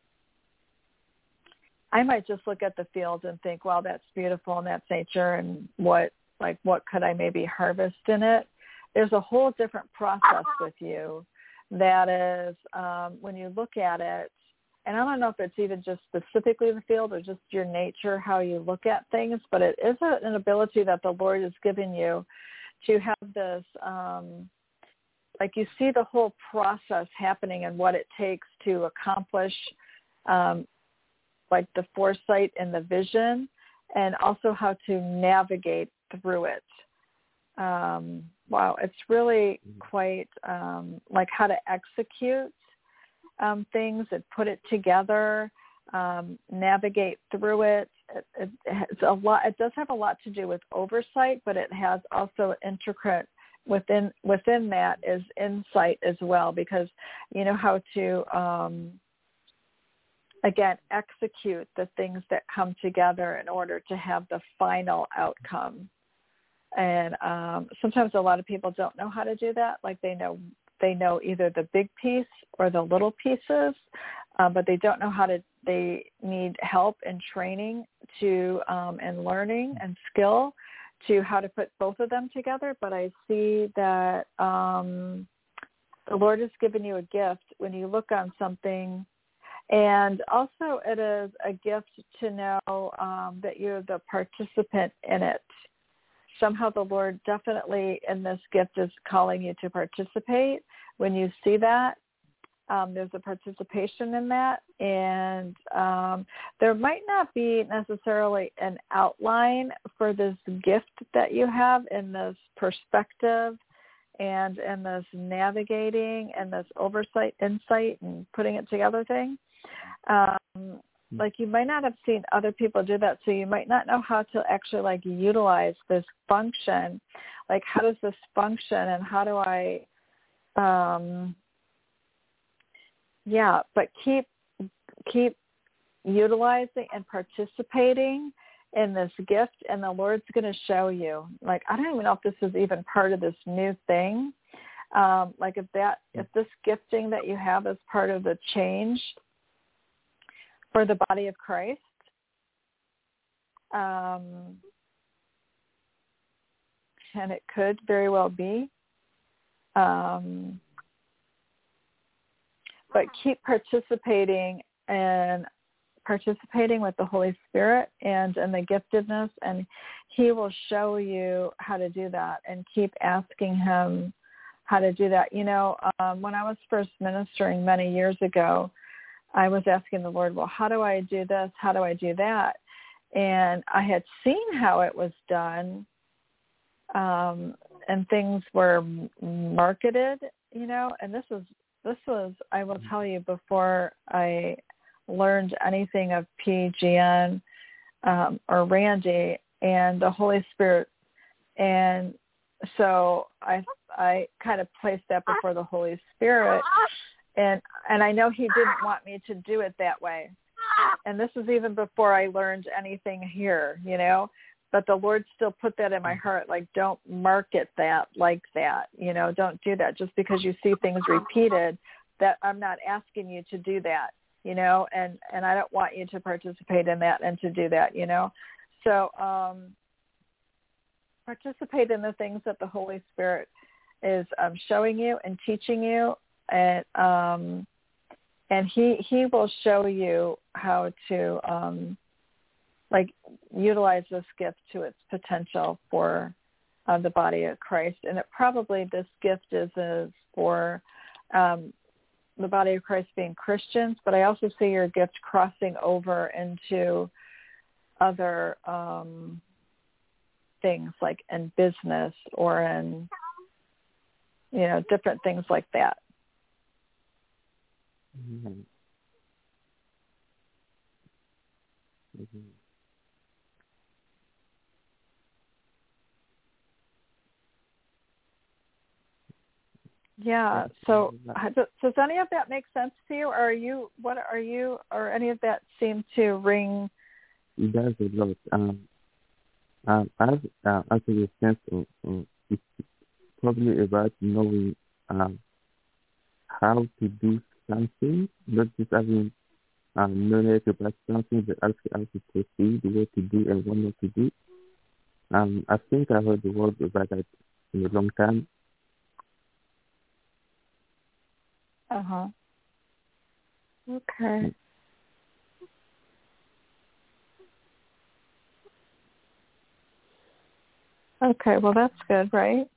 I might just look at the field and think, wow, that's beautiful and that's nature and what, like what could I maybe harvest in it? There's a whole different process with you that is um, when you look at it, and I don't know if it's even just specifically the field or just your nature, how you look at things, but it is a, an ability that the Lord has given you to have this, um, like you see the whole process happening and what it takes to accomplish um, like the foresight and the vision, and also how to navigate through it. Um, wow, it's really quite um, like how to execute um, things and put it together, um, navigate through it. It, it. It's a lot. It does have a lot to do with oversight, but it has also intricate within within that is insight as well, because you know how to. Um, Again, execute the things that come together in order to have the final outcome. And um, sometimes a lot of people don't know how to do that. Like they know they know either the big piece or the little pieces, uh, but they don't know how to. They need help and training to um, and learning and skill to how to put both of them together. But I see that um, the Lord has given you a gift when you look on something. And also it is a gift to know um, that you're the participant in it. Somehow the Lord definitely in this gift is calling you to participate when you see that. Um, there's a participation in that, and um, there might not be necessarily an outline for this gift that you have in this perspective and in this navigating and this oversight, insight, and putting it together thing. Um, like you might not have seen other people do that, so you might not know how to actually like utilize this function. Like, how does this function, and how do I, um, yeah, but keep keep utilizing and participating in this gift, and the Lord's going to show you. Like, I don't even know if this is even part of this new thing. Um, like if that, if this gifting that you have is part of the change for the body of Christ, um, and it could very well be. Um, but keep participating and participating with the Holy Spirit and in the giftedness, and he will show you how to do that, and keep asking him how to do that. You know, um, when I was first ministering many years ago, I was asking the Lord, well, how do I do this? How do I do that? And I had seen how it was done, um, and things were marketed, you know, and this was, this was, I will tell you, before I learned anything of P G N um, or Randy and the Holy Spirit. And so I I kind of placed that before the Holy Spirit. And and I know he didn't want me to do it that way. And this is even before I learned anything here, you know. But the Lord still put that in my heart, like, don't market that like that, you know, don't do that. Just because you see things repeated, that I'm not asking you to do that, you know, and, and I don't want you to participate in that and to do that, you know. So um, participate in the things that the Holy Spirit is um, showing you and teaching you, and um, and he he will show you how to um, like utilize this gift to its potential for uh, the body of Christ. And it probably, this gift is, is for um, the body of Christ being Christians, but I also see your gift crossing over into other um, things, like in business or in, you know, different things like that. Mm-hmm. Mm-hmm. Yeah. So does any of that make sense to you? Or are you, what are you, or any of that seem to ring? It does a lot. Um, um, I've uh, actually a sense of, of it's probably about knowing um, how to do something, not just having um, knowledge about something, but actually how to proceed, what to do and what not to do. Um, I think I heard the word about that in a long time. Uh-huh. Okay. Okay, well, that's good, right?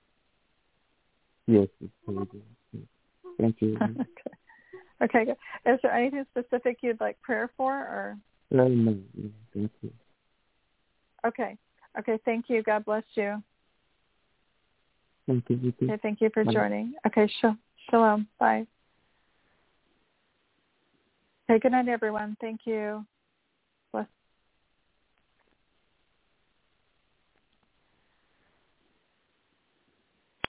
Yes, it's very good. Thank you. Okay. Okay, good. Is there anything specific you'd like prayer for, or? No, no, no, thank you. Okay. Okay, thank you. God bless you. Thank you, you too. Okay, thank you for Bye. joining. Okay, sh- shalom. Bye. Okay, good night, everyone. Thank you. Bless.